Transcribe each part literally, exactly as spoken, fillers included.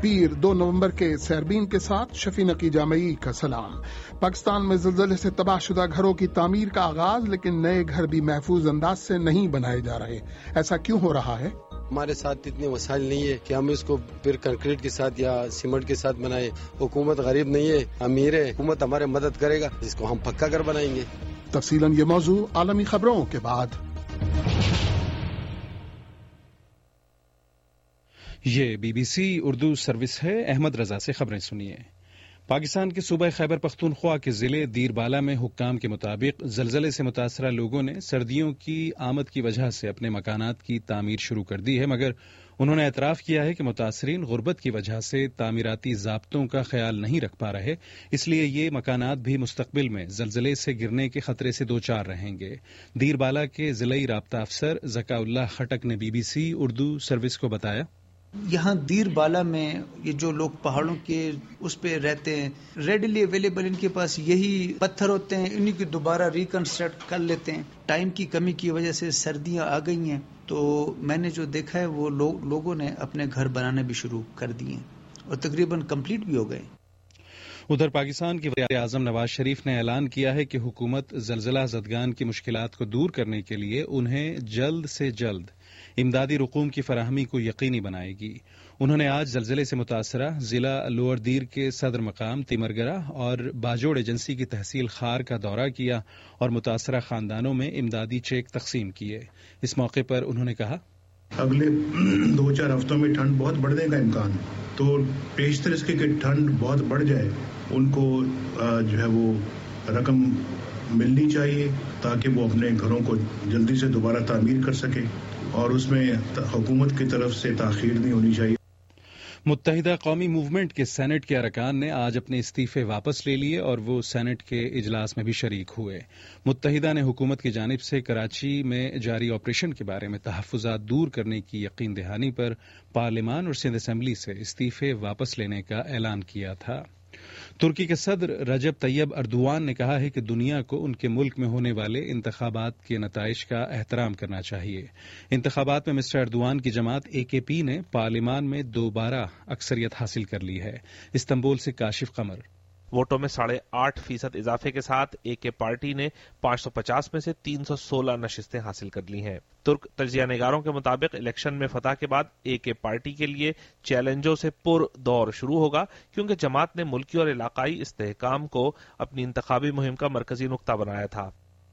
پیر دو نومبر کے سیربین کے ساتھ شفیع نقی جامعی کا سلام۔ پاکستان میں زلزلے سے تباہ شدہ گھروں کی تعمیر کا آغاز، لیکن نئے گھر بھی محفوظ انداز سے نہیں بنائے جا رہے۔ ایسا کیوں ہو رہا ہے؟ ہمارے ساتھ اتنے وسائل نہیں ہے کہ ہم اس کو پھر کنکریٹ کے ساتھ یا سیمنٹ کے ساتھ بنائیں۔ حکومت غریب نہیں ہے، امیر ہے، حکومت ہمارے مدد کرے گا، اس کو ہم پکا کر بنائیں گے۔ تفصیلاً یہ موضوع عالمی خبروں کے بعد۔ یہ B B C Urdu service ہے۔ احمد رضا سے خبریں سنیے۔ پاکستان کے صوبہ خیبر پختونخوا کے ضلع دیر بالا میں حکام کے مطابق زلزلے سے متاثرہ لوگوں نے سردیوں کی آمد کی وجہ سے اپنے مکانات کی تعمیر شروع کر دی ہے، مگر انہوں نے اعتراف کیا ہے کہ متاثرین غربت کی وجہ سے تعمیراتی ضابطوں کا خیال نہیں رکھ پا رہے، اس لیے یہ مکانات بھی مستقبل میں زلزلے سے گرنے کے خطرے سے دوچار رہیں گے۔ دیر بالا کے ضلعی رابطہ افسر ذکا اللہ خٹک نے B B C Urdu service کو بتایا، یہاں دیر بالا میں یہ جو لوگ پہاڑوں کے اس پہ رہتے ہیں، ریڈیلی اویلیبل ان کے پاس یہی پتھر ہوتے ہیں، انہی کی دوبارہ ریکنسٹرکٹ کر لیتے ہیں۔ ٹائم کی کمی کی وجہ سے سردیاں آ گئی ہیں، تو میں نے جو دیکھا ہے وہ لوگ لوگوں نے اپنے گھر بنانے بھی شروع کر دیے ہیں اور تقریباً کمپلیٹ بھی ہو گئے۔ ادھر پاکستان کے وزیر اعظم نواز شریف نے اعلان کیا ہے کہ حکومت زلزلہ زدگان کی مشکلات کو دور کرنے کے لیے انہیں جلد سے جلد امدادی رقوم کی فراہمی کو یقینی بنائے گی۔ انہوں نے آج زلزلے سے متاثرہ ضلع لوور دیر کے صدر مقام تیمرگرہ اور باجوڑ ایجنسی کی تحصیل خار کا دورہ کیا اور متاثرہ خاندانوں میں امدادی چیک تقسیم کیے۔ اس موقع پر انہوں نے کہا، اگلے دو چار ہفتوں میں ٹھنڈ بہت بڑھنے کا امکان، تو پیشتر اس کے کہ ٹھنڈ بہت بڑھ جائے ان کو جو ہے وہ رقم ملنی چاہیے تاکہ وہ اپنے گھروں کو جلدی سے دوبارہ تعمیر کر سکے، اور اس میں حکومت کی طرف سے تاخیر نہیں ہونی چاہیے۔ متحدہ قومی موومنٹ کے سینٹ کے ارکان نے آج اپنے استعفے واپس لے لیے اور وہ سینٹ کے اجلاس میں بھی شریک ہوئے۔ متحدہ نے حکومت کی جانب سے کراچی میں جاری آپریشن کے بارے میں تحفظات دور کرنے کی یقین دہانی پر پارلیمان اور سندھ اسمبلی سے استعفے واپس لینے کا اعلان کیا تھا۔ ترکی کے صدر رجب طیب اردوان نے کہا ہے کہ دنیا کو ان کے ملک میں ہونے والے انتخابات کے نتائج کا احترام کرنا چاہیے۔ انتخابات میں مسٹر اردوان کی جماعت اے کے پی نے پارلیمان میں دوبارہ اکثریت حاصل کر لی ہے۔ استنبول سے کاشف قمر۔ ووٹوں میں ساڑھے آٹھ فیصد اضافے کے ساتھ اے کے پارٹی نے پانچ سو پچاس میں سے تین سو سولہ نشستیں حاصل کر لی ہیں۔ ترک تجزیہ نگاروں کے مطابق الیکشن میں فتح کے بعد اے کے پارٹی کے لیے چیلنجوں سے پر دور شروع ہوگا، کیونکہ جماعت نے ملکی اور علاقائی استحکام کو اپنی انتخابی مہم کا مرکزی نقطہ بنایا تھا۔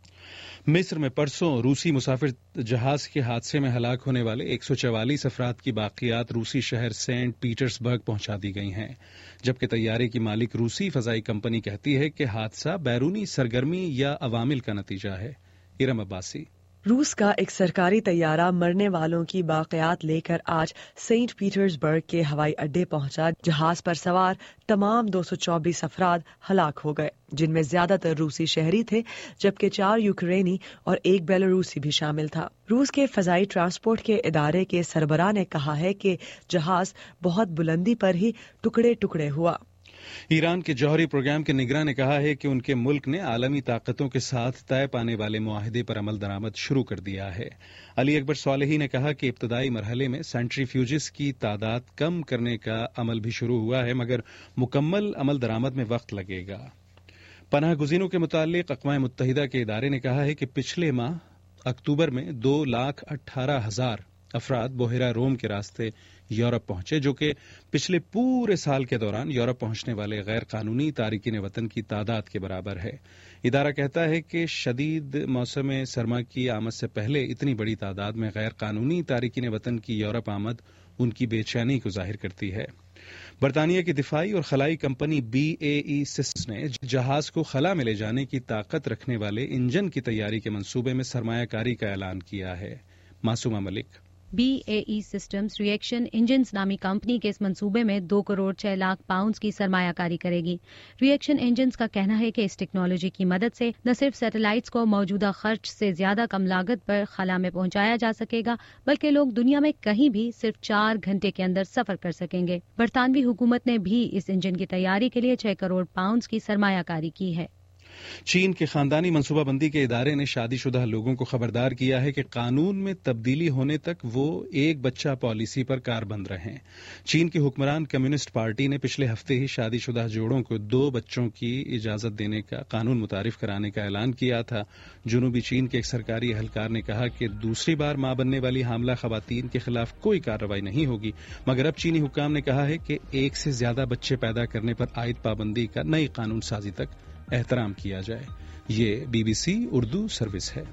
مصر میں پرسوں روسی مسافر جہاز کے حادثے میں ہلاک ہونے والے ایک سو چوالیس افراد کی باقیات روسی شہر سینٹ پیٹرز برگ پہنچا دی گئی ہیں، جبکہ طیارے کی مالک روسی فضائی کمپنی کہتی ہے کہ حادثہ بیرونی سرگرمی یا عوامل کا نتیجہ ہے۔ ارم عباسی۔ روس کا ایک سرکاری طیارہ مرنے والوں کی باقیات لے کر آج سینٹ پیٹرز برگ کے ہوائی اڈے پہنچا۔ جہاز پر سوار تمام دو سو چوبیس افراد ہلاک ہو گئے، جن میں زیادہ تر روسی شہری تھے، جبکہ چار یوکرینی اور ایک بیلاروسی بھی شامل تھا۔ روس کے فضائی ٹرانسپورٹ کے ادارے کے سربراہ نے کہا ہے کہ جہاز بہت بلندی پر ہی ٹکڑے ٹکڑے ہوا۔ ایران کے جوہری پروگرام کے نگراں نے کہا ہے کہ ان کے ملک نے عالمی طاقتوں کے ساتھ طے پانے والے معاہدے پر عمل درآمد شروع کر دیا ہے۔ علی اکبر صالحی نے کہا کہ ابتدائی مرحلے میں سینٹری فیوجز کی تعداد کم کرنے کا عمل بھی شروع ہوا ہے، مگر مکمل عمل درآمد میں وقت لگے گا۔ پناہ گزینوں کے متعلق اقوام متحدہ کے ادارے نے کہا ہے کہ پچھلے ماہ اکتوبر میں دو لاکھ اٹھارہ ہزار افراد بحیرہ روم کے راستے یورپ پہنچے، جو کہ پچھلے پورے سال کے دوران یورپ پہنچنے والے غیر قانونی تارکین وطن کی تعداد کے برابر ہے۔ ادارہ کہتا ہے کہ شدید موسم سرما کی آمد سے پہلے اتنی بڑی تعداد میں غیر قانونی تارکین وطن کی یورپ آمد ان کی بے چینی کو ظاہر کرتی ہے۔ برطانیہ کی دفاعی اور خلائی company B A E systems نے جہاز کو خلا میں لے جانے کی طاقت رکھنے والے انجن کی تیاری کے منصوبے میں سرمایہ کاری کا اعلان کیا ہے۔ Masooma Malik. B A E systems reaction engines نامی کمپنی کے اس منصوبے میں دو کروڑ چھ لاکھ پاؤنڈز کی سرمایہ کاری کرے گی۔ ری ایکشن انجنز کا کہنا ہے کہ اس ٹیکنالوجی کی مدد سے نہ صرف سیٹلائٹس کو موجودہ خرچ سے زیادہ کم لاگت پر خلا میں پہنچایا جا سکے گا، بلکہ لوگ دنیا میں کہیں بھی صرف چار گھنٹے کے اندر سفر کر سکیں گے۔ برطانوی حکومت نے بھی اس انجن کی تیاری کے لیے چھ کروڑ پاؤنڈز کی سرمایہ کاری کی ہے۔ چین کے خاندانی منصوبہ بندی کے ادارے نے شادی شدہ لوگوں کو خبردار کیا ہے کہ قانون میں تبدیلی ہونے تک وہ ایک بچہ پالیسی پر کاربند رہیں۔ چین کی حکمران کمیونسٹ پارٹی نے پچھلے ہفتے ہی شادی شدہ جوڑوں کو دو بچوں کی اجازت دینے کا قانون متعارف کرانے کا اعلان کیا تھا۔ جنوبی چین کے ایک سرکاری اہلکار نے کہا کہ دوسری بار ماں بننے والی حاملہ خواتین کے خلاف کوئی کارروائی نہیں ہوگی، مگر اب چینی حکام نے کہا ہے کہ ایک سے زیادہ بچے پیدا کرنے پر عائد پابندی کا نئی قانون سازی تک احترام کیا جائے۔ یہ B B C Urdu service ہے۔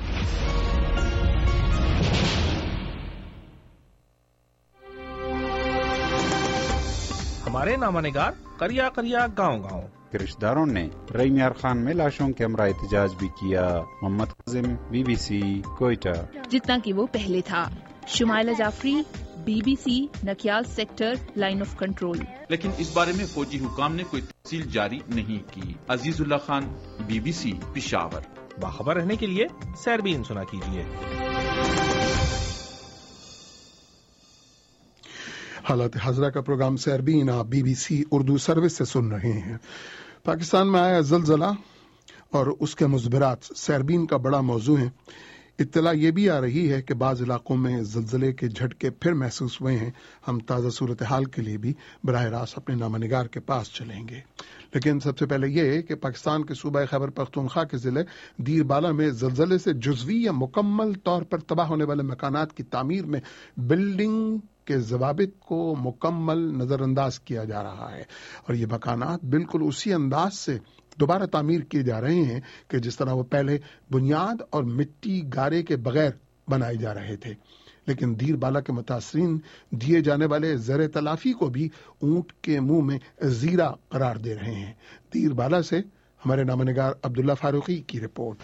ہمارے نامہ نگار کریا کریا گاؤں گاؤں کے رشتہ داروں نے رئیمیار خان میں لاشوں کے ہمراہ احتجاج بھی کیا۔ Muhammad Qasim, B B C, Quetta. جتنا کہ وہ پہلے تھا۔ Shumaila Jafri, B B C, Nakyal sector, line of control. لیکن اس بارے میں فوجی حکام نے کوئی تفصیل جاری نہیں کی۔ Aziz Ullah Khan, B B C, Peshawar. باخبر رہنے کے لیے سیربین سنا کیجیے۔ حالات حاضرہ کا پروگرام سیربین آپ B B C Urdu service سے سن رہے ہیں۔ پاکستان میں آیا زلزلہ اور اس کے مضمرات سیربین کا بڑا موضوع ہے۔ اطلاع یہ بھی آ رہی ہے کہ بعض علاقوں میں زلزلے کے جھٹکے پھر محسوس ہوئے ہیں۔ ہم تازہ صورتحال کے لیے بھی براہ راست اپنے نامہ نگار کے پاس چلیں گے، لیکن سب سے پہلے یہ کہ پاکستان کے صوبہ خیبر پختونخوا کے ضلع دیر بالا میں زلزلے سے جزوی یا مکمل طور پر تباہ ہونے والے مکانات کی تعمیر میں بلڈنگ کے ضوابط کو مکمل نظر انداز کیا جا رہا ہے، اور یہ مکانات بالکل اسی انداز سے دوبارہ تعمیر کیے جا رہے ہیں کہ جس طرح وہ پہلے بنیاد اور مٹی گارے کے بغیر بنائے جا رہے تھے۔ لیکن دیر بالا کے متاثرین دیے جانے والے زر تلافی کو بھی اونٹ کے منہ میں زیرہ قرار دے رہے ہیں۔ دیر بالا سے ہمارے نامہ نگار عبداللہ فاروقی کی رپورٹ۔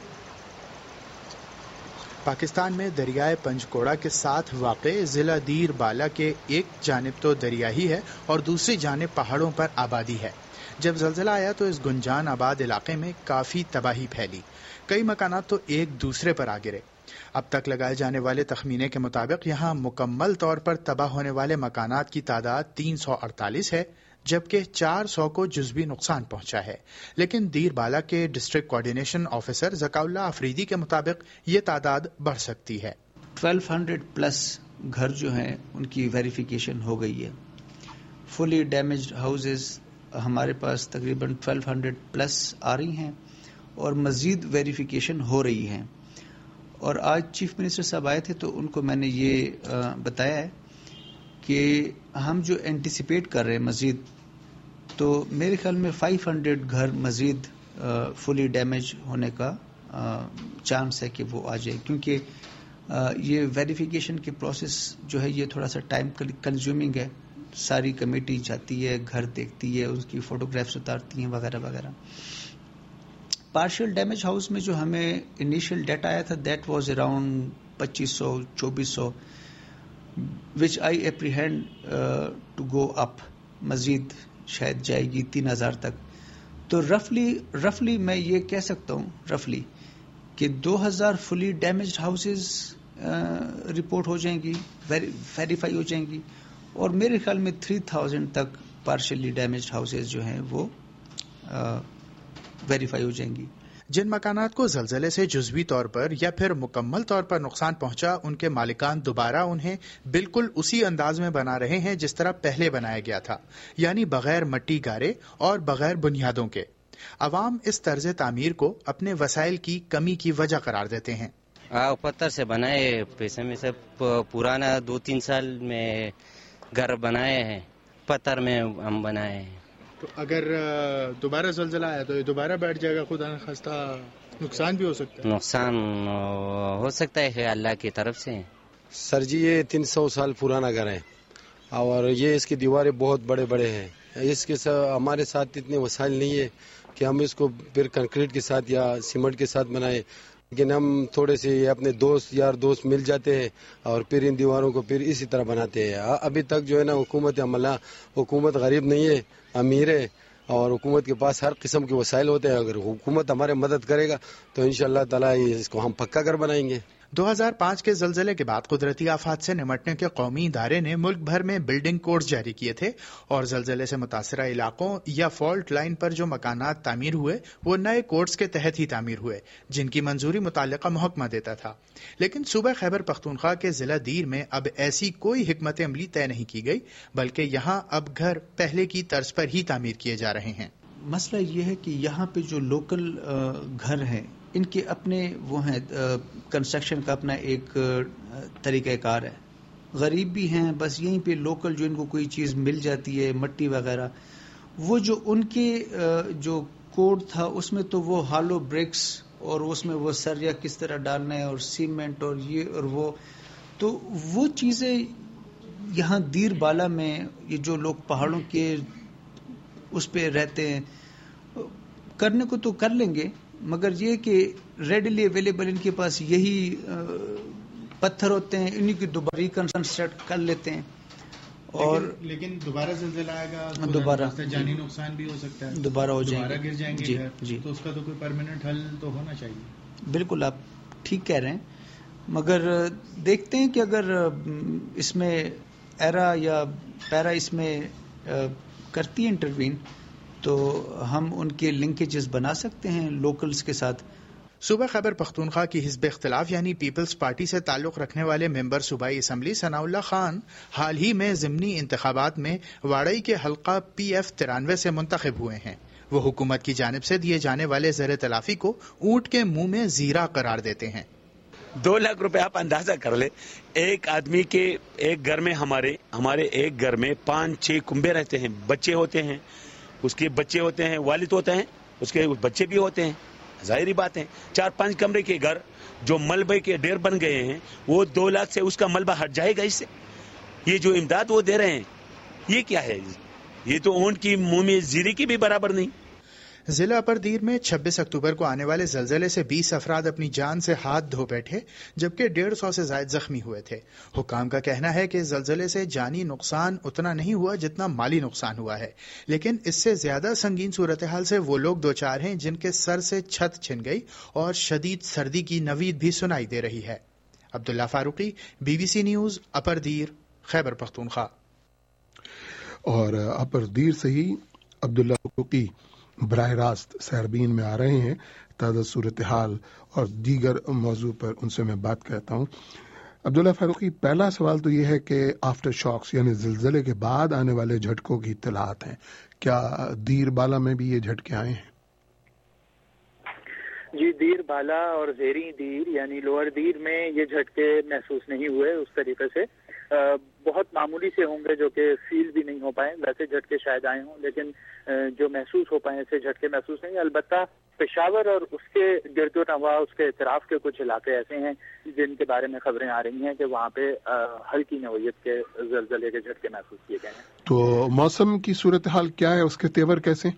پاکستان میں دریائے پنجکوڑا کے ساتھ واقع ضلع دیر بالا کے ایک جانب تو دریا ہی ہے اور دوسری جانب پہاڑوں پر آبادی ہے۔ جب زلزلہ آیا تو اس گنجان آباد علاقے میں کافی تباہی پھیلی، کئی مکانات تو ایک دوسرے پر آ گرے۔ اب تک لگائے جانے والے تخمینے کے مطابق یہاں مکمل طور پر تباہ ہونے والے مکانات کی تعداد تین سو اڑتالیس ہے، جبکہ چار سو کو جزوی نقصان پہنچا ہے۔ لیکن دیر بالا کے district coordination officer Zaka Ullah Afridi کے مطابق یہ تعداد بڑھ سکتی ہے۔ بارہ سو پلس گھر جو ہیں ان کی ویریفیکیشن ہو گئی ہے۔ فلی ڈیمیجڈ ہاؤسز ہمارے پاس تقریباً بارہ سو پلس آ رہی ہیں اور مزید ویریفیکیشن ہو رہی ہیں۔ اور آج چیف منسٹر صاحب آئے تھے تو ان کو میں نے یہ بتایا ہے کہ ہم جو اینٹیسپیٹ کر رہے ہیں مزید، تو میرے خیال میں پانچ سو گھر مزید فلی ڈیمیج ہونے کا چانس ہے کہ وہ آ جائے، کیونکہ یہ ویریفیکیشن کے پروسیس جو ہے یہ تھوڑا سا ٹائم کنزیومنگ ہے۔ ساری کمیٹی جاتی ہے، گھر دیکھتی ہے، اس کی فوٹوگرافس اتارتی ہیں وغیرہ وغیرہ۔ پارشل ڈیمیج ہاؤس میں جو ہمیں انیشیل ڈیٹا آیا تھا دیٹ واز اراؤنڈ پچیس سو چوبیس سو وچ آئی اپریہینڈ ٹو گو اپ، مزید شاید جائے گی تین ہزار تک۔ تو رفلی رفلی میں یہ کہہ سکتا ہوں رفلی کہ دو ہزار فلی ڈیمیجڈ ہاؤسز رپورٹ ہو جائیں گی، ویریفائی ہو جائیں گی، اور میرے خیال میں تھری تھاؤزینڈ تک پارشلی ڈیمیجڈ ہاؤسز جو ہیں وہ ویریفائی ہو جائیں گی۔ جن مکانات کو زلزلے سے جزوی طور پر یا پھر مکمل طور پر نقصان پہنچا، ان کے مالکان دوبارہ انہیں بالکل اسی انداز میں بنا رہے ہیں جس طرح پہلے بنایا گیا تھا، یعنی بغیر مٹی گارے اور بغیر بنیادوں کے۔ عوام اس طرز تعمیر کو اپنے وسائل کی کمی کی وجہ قرار دیتے ہیں۔ پتھر سے بنائے، پیسے میں سے پرانا دو تین سال میں گھر بنائے ہیں، پتھر میں ہم بنائے ہیں۔ تو اگر دوبارہ زلزلہ آیا تو یہ دوبارہ بیٹھ جائے گا، خدا نخواستہ نقصان بھی ہو سکتا ہے؟ نقصان ہو سکتا ہے اللہ کی طرف سے۔ سر جی یہ تین سو سال پرانا گھر ہے اور یہ اس کی دیواریں بہت بڑے بڑے ہیں۔ اس کے ہمارے ساتھ اتنے وسائل نہیں ہے کہ ہم اس کو پھر کنکریٹ کے ساتھ یا سیمنٹ کے ساتھ بنائیں، لیکن ہم تھوڑے سے اپنے دوست یار دوست مل جاتے ہیں اور پھر ان دیواروں کو پھر اسی طرح بناتے ہیں۔ ابھی تک جو ہے نا حکومت عملہ حکومت غریب نہیں ہے، امیر ہے، اور حکومت کے پاس ہر قسم کے وسائل ہوتے ہیں۔ اگر حکومت ہمارے مدد کرے گا تو انشاءاللہ تعالی اس کو ہم پکا گھر بنائیں گے۔ दो हज़ार पाँच के जलजले के बाद कुदरती आफात से निमटने के कौमी इदारे ने मुल्क भर में बिल्डिंग कोड्स जारी किए थे और जलजले से मुतासरा इलाकों या फॉल्ट लाइन पर जो मकानात तामीर हुए वो नए कोड्स के तहत ही तामीर हुए, जिनकी मंजूरी मुताल्लिका महकमा देता था। लेकिन सूबा खैबर पख्तूनख्वा के जिला दीर में अब ऐसी कोई हिकमत अमली तय नहीं की गई, बल्कि यहाँ अब घर पहले की तर्ज पर ही तामीर किए जा रहे हैं। मसला ये है कि यहाँ पे जो लोकल घर हैं इनके अपने वो हैं, कंस्ट्रक्शन का अपना एक तरीक़ाकार है। गरीब भी हैं, बस यहीं पे लोकल जो इनको कोई चीज़ मिल जाती है, मट्टी वगैरह, वो जो उनके जो कोड था उसमें तो वो हालो ब्रिक्स और उसमें वो सरिया किस तरह डालना है और सीमेंट और ये और वो, तो वो चीज़ें यहाँ दीर बाला में ये जो लोग पहाड़ों के उस पे रहते हैं करने को तो कर लेंगे, मगर ये कि रेडली अवेलेबल इनके पास यही पत्थर होते हैं, इन्हीं की दोबारा रिकंस्ट्रक्ट कर लेते हैं। और लेकिन, लेकिन दोबारा ज़लज़ला आएगा, दोबारा जानी नुकसान भी हो सकता है, दोबारा हो जाएंगे, दोबारा गिर जाएंगे जी, घर, जी। तो उसका तो कोई परमानेंट हल तो होना चाहिए। बिल्कुल आप ठीक कह रहे हैं, मगर देखते हैं कि अगर इसमें एरा या पैरा इसमें करती है इंटरवीन तो हम उनके लिंकेजेस बना सकते हैं लोकल्स के साथ। सूबा खैबर पख्तूनख्वा की हिज़्ब इख्तिलाफ यानी पीपल्स पार्टी से ताल्लुक़ रखने वाले मेंबर सूबाई असम्बली सनाउल्ला खान हाल ही में ज़िमनी इंतखाबात में वाड़ई के हल्का पी एफ तिरानवे से मुंतखब हुए हैं। वो हुकूमत की जानिब से दिए जाने वाले ज़र तलाफी को ऊँट के मुंह में जीरा करार देते हैं। दो लाख रुपए आप अंदाजा कर ले, एक आदमी के एक घर में हमारे हमारे एक घर में पांच छह कुंबे रहते हैं, बच्चे होते हैं, उसके बच्चे होते हैं, वालिद होते हैं, उसके बच्चे भी होते हैं, जाहिर बात है। चार पांच कमरे के घर जो मलबे के ढेर बन गए हैं वो दो लाख से उसका मलबा हट जाएगा इससे। ये जो इमदाद वो दे रहे हैं ये क्या है? ये तो ऊंट की मुंह में जीरी की भी बराबर नहीं। जिला अपर दीर में छब्बीस अक्टूबर को आने वाले जलजले से बीस अफराद अपनी जान से हाथ धो बैठे, जबकि डेढ़ सौ से ज्यादा जख्मी हुए थे। हुकाम का कहना है कि जलजले से जानी नुकसान उतना नहीं हुआ जितना माली नुकसान हुआ है, लेकिन इससे ज्यादा संगीन सूरत हाल से वो लोग दो चार हैं जिनके सर से छत छिन गई और शदीद सर्दी की नवीद भी सुनाई दे रही है। Abdullah Farooqui, BBC news, upper Dir, Khyber Pakhtunkhwa. और अपर दीर से ही अब्दुल्ला फारूकी बराह रास्त सैरबीन में आ रहे हैं। ताज़ा सूरत हाल और दीगर मौजू पर उनसे मैं बात करता हूँ। अब्दुल्ला फारूकी, पहला सवाल तो ये है कि आफ्टर शॉक्स यानी ज़िलज़ले के बाद आने वाले झटकों की इत्तलात हैं, क्या दीर बाला में भी ये झटके आए हैं? जी, दीर बाला और ज़ेरी दीर यानी लोअर दीर में ये झटके महसूस नहीं हुए उस तरीके से। आ, बहुत मामूली से होंगे जो कि फील भी नहीं हो पाए, वैसे झटके शायद आए हों, लेकिन जो महसूस हो पाए ऐसे झटके महसूस नहीं। अलबत्ता पेशावर और उसके गिरदो नवा उसके इतराफ के कुछ इलाके ऐसे हैं जिनके बारे में खबरें आ रही हैं कि वहाँ पे हल्की नौयत के ज़लज़ले के झटके महसूस किए गए हैं। तो मौसम की सूरत हाल क्या है, उसके तेवर कैसे?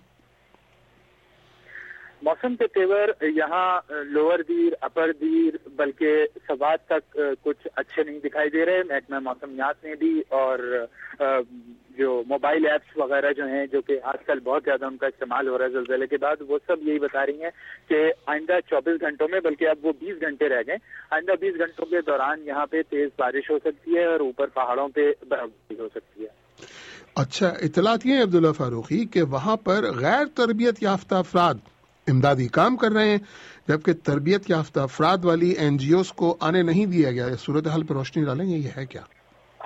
मौसम के तेवर यहाँ लोअर दीर, अपर दीर, बल्कि सवात तक कुछ अच्छे नहीं दिखाई दे रहे। महकमा मौसमियात ने भी और जो मोबाइल ऐप्स वगैरह जो हैं जो कि आजकल बहुत ज़्यादा उनका इस्तेमाल हो रहा है ज़लज़ले के बाद, वो सब यही बता रही हैं कि आइंदा चौबीस घंटों में, बल्कि अब वो बीस घंटे रह गए, आइंदा बीस घंटों के दौरान यहाँ पे तेज़ बारिश हो सकती है और ऊपर पहाड़ों पे बर्फबारी हो सकती है। अच्छा, इतलात ये अब्दुल्ला फारूकी कि वहाँ पर गैर तरबियत याफ्ता अफराद इमदादी काम कर रहे हैं, जबकि तरबियत याफ्ता अफराद वाली एनजीओस को आने नहीं दिया गया। सूरत हाल पर रोशनी डालेंगे, ये है क्या?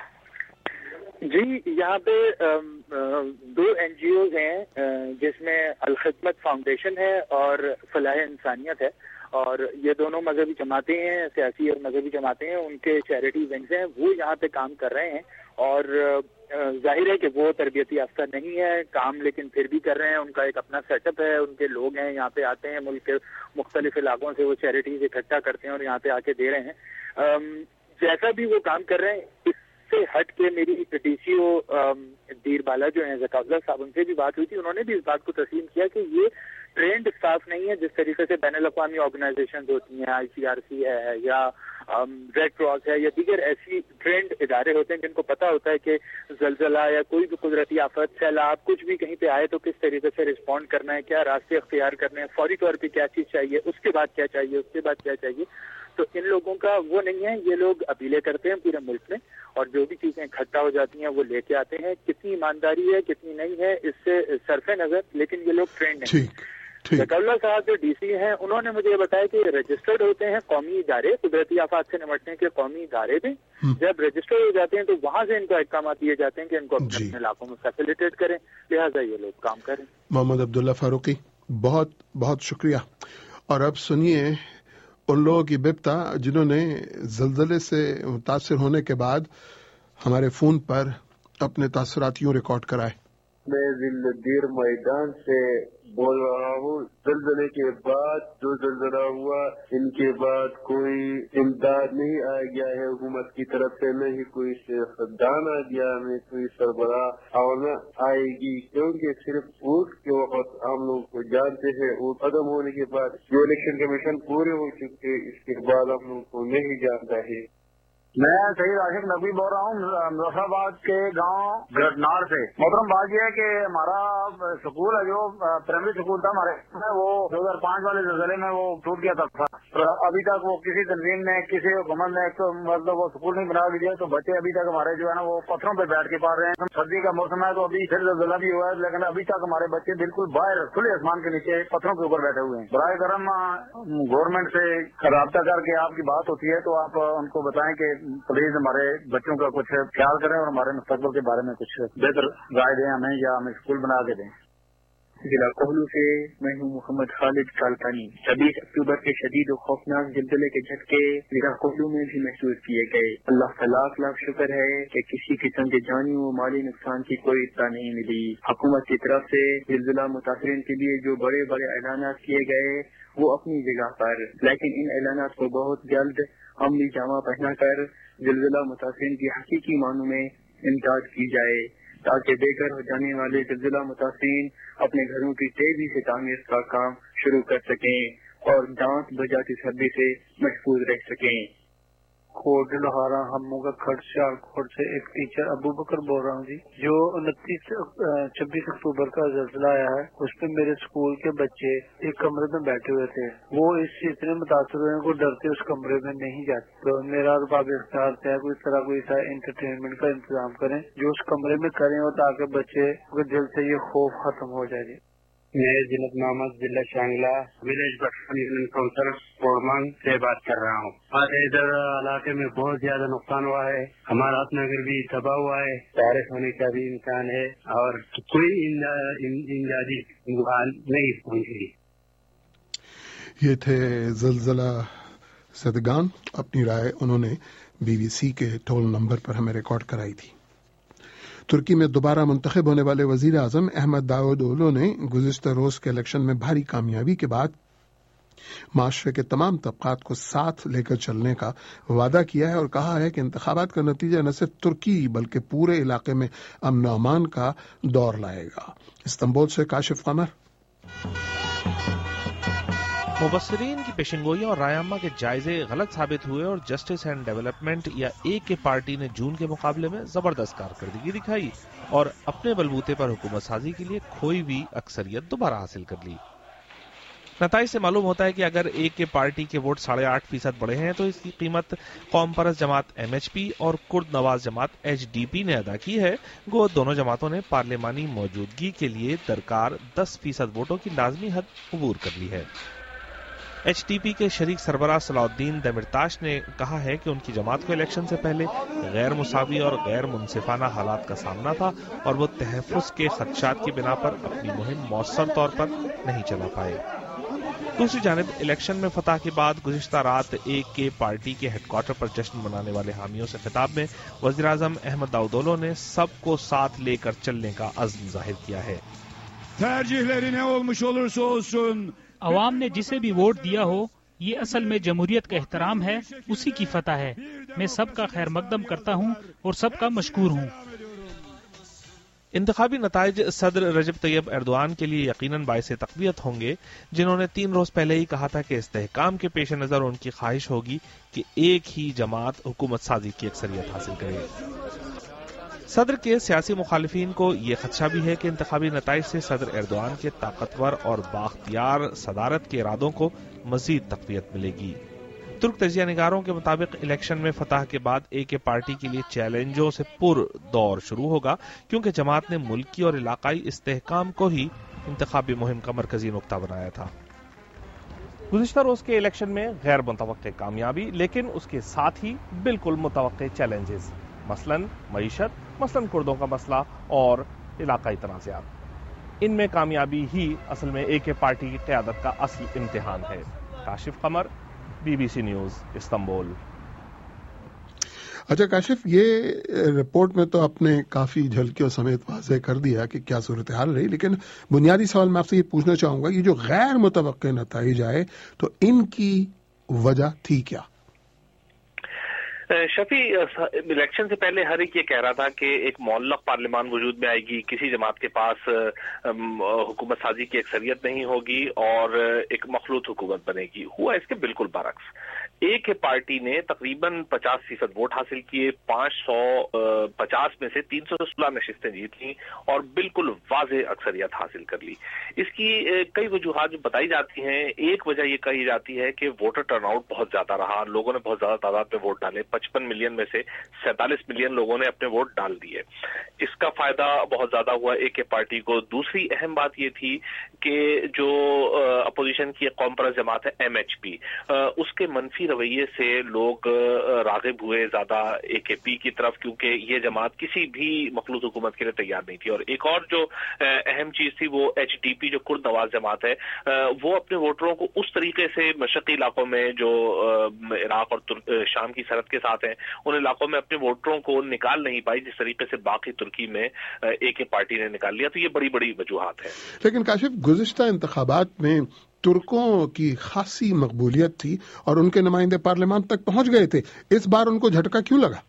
जी, यहाँ पे दो एनजीओज हैं जिसमें अल-खिदमत फाउंडेशन है और फलाह इंसानियत है, और ये दोनों मजहबी जमातें हैं, सियासी और मजहबी जमातें हैं, उनके चैरिटी विंग्स हैं, वो यहाँ पे काम कर रहे हैं। और जाहिर है कि वो तरबियती याफ्ता नहीं है काम, लेकिन फिर भी कर रहे हैं। उनका एक अपना सेटअप है, उनके लोग हैं, यहाँ पे आते हैं, मुल्क के मुख्तलिफ इलाकों से वो चैरिटीज इकट्ठा करते हैं और यहाँ पे आके दे रहे हैं। जैसा भी वो काम कर रहे हैं, इससे हट के मेरी डीसीओ दीर बाला जो है ज़काउल्लाह साहब, उनसे भी बात हुई थी। उन्होंने भी इस बात को तस्लीम किया कि ये ट्रेंड स्टाफ नहीं है जिस तरीके से बैनुल अक़वामी ऑर्गेनाइजेशन होती हैं, आई सी आर सी है या ریڈ کراس ہے یا دیگر ایسی ٹرینڈ ادارے ہوتے ہیں جن کو پتا ہوتا ہے کہ زلزلہ یا کوئی بھی قدرتی آفت، سیلاب، کچھ بھی کہیں پہ آئے تو کس طریقے سے رسپونڈ کرنا ہے، کیا راستے اختیار کرنے ہیں، فوری طور پہ کیا چیز چاہیے، اس کے بعد کیا چاہیے، اس کے بعد کیا چاہیے. تو ان لوگوں کا وہ نہیں ہے. یہ لوگ اپیلیں کرتے ہیں پورے ملک میں اور جو بھی چیزیں اکٹھا ہو جاتی ہیں وہ لے کے آتے ہیں. کتنی ایمانداری ہے کتنی نہیں ہے اس سے صرف نظر، لیکن یہ لوگ ٹرینڈ ہیں. ذکراللہ صاحب جو ڈی سی ہیں انہوں نے مجھے یہ بتایا کہ رجسٹرڈ ہوتے ہیں قومی ادارے، قدرتی آفات سے نمٹنے کے قومی ادارے بھی. جب رجسٹرڈ ہو جاتے ہیں تو وہاں سے ان کو احکامات دیے جاتے ہیں کہ ان کو اپنے اپنے علاقوں میں فیسیلیٹیٹ کریں، لہٰذا یہ لوگ کام کریں. محمد عبداللہ فاروقی، بہت بہت شکریہ. اور اب سنیے ان لوگوں کی بپتا جنہوں نے زلزلے سے متاثر ہونے کے بعد ہمارے فون پر اپنے تاثرات یوں ریکارڈ کرائے. میں ذل دیر میدان سے بول رہا ہوں. زلزلے کے بعد جو زلزلہ ہوا ان کے بعد کوئی امداد نہیں آ گیا ہے حکومت کی طرف سے، نہ ہی کوئی سیاستدان آ گیا، نہ کوئی سربراہ اور نہ آئے گی، کیونکہ صرف ووٹ کے وقت ہم لوگ کو جانتے ہیں. ووٹ ختم ہونے کے بعد جو الیکشن کمیشن پورے ہو چکے اس کے بعد ہم لوگ کو نہیں جانتا ہے. میں سعید عاشق نبی بول رہا ہوں مظفر آباد کے گاؤں گرٹنار سے. محترم بات یہ ہے کہ ہمارا سکول ہے جو پرائمری سکول تھا ہمارے وہ دو ہزار پانچ والے زلزلے میں وہ ٹوٹ گیا تھا. ابھی تک وہ کسی تنظیم نے کسی حکومت نے مطلب وہ سکول نہیں بنا دیا، تو بچے ابھی تک ہمارے جو ہے نا وہ پتھروں پہ بیٹھ کے پڑھ رہے ہیں. سردی کا موسم ہے تو ابھی پھر زلزلہ بھی ہوا ہے، لیکن ابھی تک ہمارے بچے بالکل باہر کھلے آسمان کے نیچے پتھروں کے اوپر بیٹھے ہوئے ہیں. برائے کرم گورنمنٹ سے رابطہ کر کے آپ کی بات ہوتی ہے تو آپ ان کو بتائیں کہ پلیز ہمارے بچوں کا کچھ خیال کریں اور ہمارے مستقبل کے بارے میں کچھ بہتر رائے دیں ہمیں یا ہمیں اسکول بنا کے دیں. ضلع کوہلو سے میں ہوں محمد خالد سالکانی. چھبیس اکتوبر کے شدید و خوفناک زلزلے کے جھٹکے ضلع کوہلو میں بھی محسوس کیے گئے. اللہ کا لاکھ لاکھ شکر ہے کہ کسی قسم کے جانی و مالی نقصان کی کوئی اطلاع نہیں ملی. حکومت کی طرف سے زلزلہ متاثرین کے لیے جو بڑے بڑے اعلانات کیے گئے وہ اپنی جگہ پر، لیکن ان اعلانات کو بہت جلد عملی جامہ پہنا کر زلزلہ متاثرین کی حقیقی معنوں میں امداد کی جائے تاکہ بے گھر ہو جانے والے زلزلہ متاثرین اپنے گھروں کی تیزی سے تعمیر کا کام شروع کر سکیں اور دانت بجاتی سردی سے محفوظ رہ سکیں. کوٹ لہارا ہموں کا کھٹ شال کوٹ سے ایک ٹیچر ابو بکر بول رہا ہوں جی. جو انتیس چھبیس اکتوبر کا زلزلہ آیا ہے اس پہ میرے اسکول کے بچے ایک کمرے میں بیٹھے ہوئے تھے. وہ اس سے اتنے متاثر ہوئے کو ڈرتے اس کمرے میں نہیں جاتے. تو میرا باب اختیار ہے کوئی اس طرح کوئی ایسا انٹرٹینمنٹ کا انتظام کریں جو اس کمرے میں کریں اور تاکہ بچے کے دل سے یہ خوف ختم ہو جائے. میں جنت محمد ضلع شانگلہ ولیج بٹن کاؤنسلر پورمان سے بات کر رہا ہوں. آج ادھر علاقے میں بہت زیادہ نقصان ہوا ہے. ہمارا نگر بھی تباہ ہوا ہے، بارش ہونے کا بھی امکان ہے اور کوئی امدادی نہیں پہنچی. یہ تھے زلزلہ زدگان. اپنی رائے انہوں نے بی بی سی کے ٹول نمبر پر ہمیں ریکارڈ کرائی تھی. ترکی میں دوبارہ منتخب ہونے والے وزیر اعظم احمد داود اولو نے گزشتہ روز کے الیکشن میں بھاری کامیابی کے بعد معاشرے کے تمام طبقات کو ساتھ لے کر چلنے کا وعدہ کیا ہے اور کہا ہے کہ انتخابات کا نتیجہ نہ صرف ترکی بلکہ پورے علاقے میں امن و امان کا دور لائے گا. استنبول سے کاشف قمر. مبصرین کی پیشنگوئیاں اور رائے عامہ کے جائزے غلط ثابت ہوئے اور جسٹس اینڈ ڈیولپمنٹ یا اے کے پارٹی نے جون کے مقابلے میں زبردست کارکردگی دکھائی اور اپنے بلبوتے پر حکومت سازی کے لیے کھوئی ہوئی اکثریت دوبارہ حاصل کر لی. نتائج سے معلوم ہوتا ہے کہ اگر اے کے پارٹی کے ووٹ ساڑھے آٹھ فیصد بڑھے ہیں تو اس کی قیمت قوم پرست جماعت ایم ایچ پی اور کرد نواز جماعت ایچ ڈی پی نے ادا کی ہے. گو دونوں جماعتوں نے پارلیمانی موجودگی کے لیے درکار دس فیصد ووٹوں کی لازمی حد عبور کر لی ہے. ایچ ٹی پی کے شریک سربراہ صلاح الدین دیمرتاش نے کہا ہے کہ ان کی جماعت کو الیکشن سے پہلے غیر مساوی اور غیر منصفانہ حالات کا سامنا تھا اور وہ تحفظ کے خدشات کی بنا پر اپنی مہم مؤثر طور پر نہیں چلا پائے. دوسری جانب الیکشن میں فتح کے بعد گزشتہ رات اے کے پارٹی کے ہیڈ کوارٹر پر جشن منانے والے حامیوں سے خطاب میں وزیر اعظم احمد داود اولو نے سب کو ساتھ لے کر چلنے کا عزم ظاہر کیا ہے. عوام نے جسے بھی ووٹ دیا ہو یہ اصل میں جمہوریت کا احترام ہے، اسی کی فتح ہے. میں سب کا خیر مقدم کرتا ہوں اور سب کا مشکور ہوں. इंतखाबी नताइज सदर रजब तैयब एर्दोआन के लिए यकीनन बाइस तक़वियत होंगे, जिन्होंने तीन रोज पहले ही कहा था कि इस्तेहकाम के पेश नजर उनकी ख्वाहिश होगी कि एक ही जमात हुकूमत साजी की अक्सरियत हासिल करे। सदर के सियासी मुखालिफिन को ये खदशा भी है कि इंतखाबी नताइज से सदर एर्दोआन के ताकतवर और बाख्तियार सदारत के इरादों को मजीद तक़वियत मिलेगी। तुर्क तजिया निगारों के मुताबिक इलेक्शन में फतह के बाद ए के पार्टी के लिए चैलेंजों से पुर दौर शुरू होगा, क्योंकि जमात ने मुल्की और इलाकाई इस्तेहकाम को ही इंतखाबी मुहिम का मरकजी नुक्ता बनाया था। गुज़िश्ता रोज के इलेक्शन में गैर मुतवक्के कामयाबी, लेकिन उसके साथ ही बिल्कुल मुतवक्के चैलेंजेस, मसलन मईशत, मसलन कुर्दों का मसला और इलाकाई तनाज़ात। इनमें कामयाबी ही असल में ए के पार्टी की क़यादत का असल इम्तिहान है। Kashif Qamar, BBC news, Istanbul. अच्छा काशिफ, ये रिपोर्ट में तो आपने काफी झलकियों समेत वाज़ेह कर दिया कि क्या सूरत हाल रही, लेकिन बुनियादी सवाल मैं आपसे ये पूछना चाहूंगा, ये जो गैर मुतवक्के नताइज आए तो इनकी वजह थी क्या? शफी, इलेक्शन से पहले हर एक ये कह रहा था कि एक मुअल्लक़ पार्लियामान वजूद में आएगी, किसी जमात के पास हुकूमत साजी की अक्सरियत नहीं होगी और एक मखलूत हुकूमत बनेगी। हुआ इसके बिल्कुल बरक्स। ए के पार्टी ने तकरीबन पचास फीसद वोट हासिल किए, पांच सौ पचास में से तीन सौ सोलह नशिस्तें जीत ली और बिल्कुल वाज़ेह अक्सरियत हासिल कर ली। इसकी कई वजूहात जो बताई जाती हैं, एक वजह ये कही जाती है कि वोटर टर्नआउट बहुत ज्यादा रहा, लोगों ने बहुत ज्यादा तादाद में वोट डाले, पचपन मिलियन में से सैंतालीस मिलियन लोगों ने अपने वोट डाल दिए। इसका फायदा बहुत ज्यादा हुआ ए के पार्टी को। दूसरी अहम बात ये थी कि जो अपोजिशन की कौम परस्त जमात है एम एच पी, उसके मनफी रवैये से लोग राग़िब हुए ज्यादा ए के पी की तरफ, क्योंकि ये जमात किसी भी मखलूत हुकूमत के लिए तैयार नहीं थी। और एक और जो अहम चीज थी वो एच डी पी, जो कुर्द नवाज जमात है, वो अपने वोटरों को उस तरीके से मशक्की इलाकों में जो इराक और शाम की सरहद के साथ हैं, उन इलाकों में अपने वोटरों को निकाल नहीं पाई जिस तरीके से बाकी तुर्की में ए के पार्टी ने निकाल लिया। तो ये बड़ी बड़ी वजूहात है। लेकिन काशिफ, गुज़िश्ता इंतखाबात में तुर्कों की खासी मकबूलियत थी और उनके नुमाइंदे पार्लियामान तक पहुंच गए थे, इस बार उनको झटका क्यों लगा?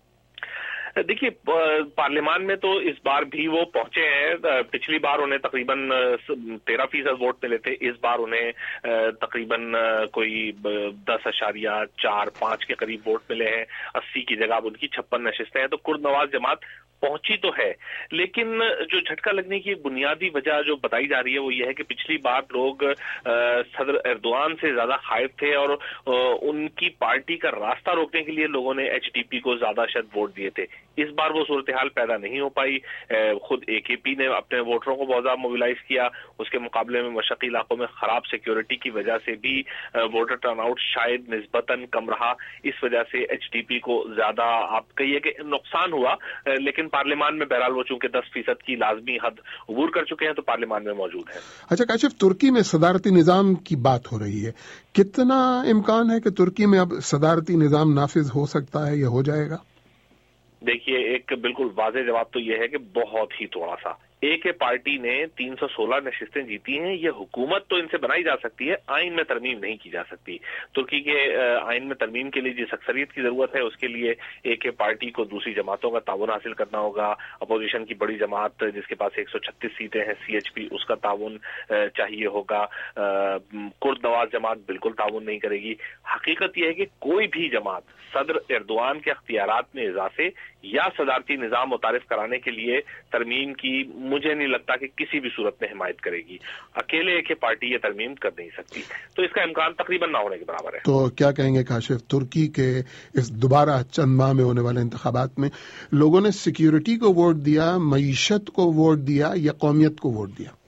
देखिए, पार्लियामान में तो इस बार भी वो पहुंचे हैं। पिछली बार उन्हें तकरीबन तेरह फीसद वोट मिले थे, इस बार उन्हें तकरीबन कोई दस अशारिया चार पांच के करीब वोट मिले हैं। अस्सी की जगह उनकी छप्पन नशिस्तें हैं। तो कुर्द नवाज जमात पहुंची तो है, लेकिन जो झटका लगने की बुनियादी वजह जो बताई जा रही है वो ये है कि पिछली बार लोग सदर एर्दोआन से ज्यादा खाइफ थे और उनकी पार्टी का रास्ता रोकने के लिए लोगों ने एच डी पी को ज्यादा शायद वोट दिए थे। इस बार वो सूरत हाल पैदा नहीं हो पाई। खुद ए के पी ने अपने वोटरों को बहुत ज्यादा मोबिलाइज किया, उसके मुकाबले में मशक्की इलाकों में खराब सिक्योरिटी की वजह से भी वोटर टर्नआउट शायद निस्बतन कम रहा। इस वजह से एच डी पी को ज्यादा आप कहिए कि नुकसान हुआ, लेकिन पार्लियामान में बहरहाल वो चूंकि दस फीसद की लाजमी हद अबूर कर चुके हैं तो पार्लियामान में मौजूद है। अच्छा काशिफ, तुर्की में सदारती निजाम की बात हो रही है, कितना इम्कान है कि तुर्की में अब सदारती निजाम नाफिज हो सकता है या हो जाएगा? देखिए, एक बिल्कुल वाज़ेह जवाब तो यह है कि बहुत ही थोड़ा सा। ए के पार्टी ने तीन सौ सोलह नशिस्तें जीती हैं। ये हुकूमत तो इनसे बनाई जा सकती है, आइन में तरमीम नहीं की जा सकती। तुर्की के आइन में तरमीम के लिए जिस अक्सरियत की जरूरत है उसके लिए ए के पार्टी को दूसरी जमातों का ताउन हासिल करना होगा। अपोजिशन की बड़ी जमात जिसके पास एक सौ छत्तीस सीटें हैं सी एच पी, उसका ताउन चाहिए होगा। कुर्द नवाज जमात बिल्कुल ताउन नहीं करेगी। हकीकत यह है कि कोई भी जमात सदर एर्दोआन के अख्तियारात में इजाफे या सदारती निजाम मुतारिफ कराने के लिए तरमीम की मुझे नहीं लगता कि किसी भी सूरत में हिमायत करेगी। अकेले एक पार्टी ये तरमीम कर नहीं सकती, तो इसका इम्कान तकरीबन ना होने के बराबर है। तो क्या कहेंगे काशिफ, तुर्की के इस दोबारा चंद माह में होने वाले इंतखाबात में लोगों ने सिक्योरिटी को वोट दिया, मईशत को वोट दिया या कौमियत को वोट दिया?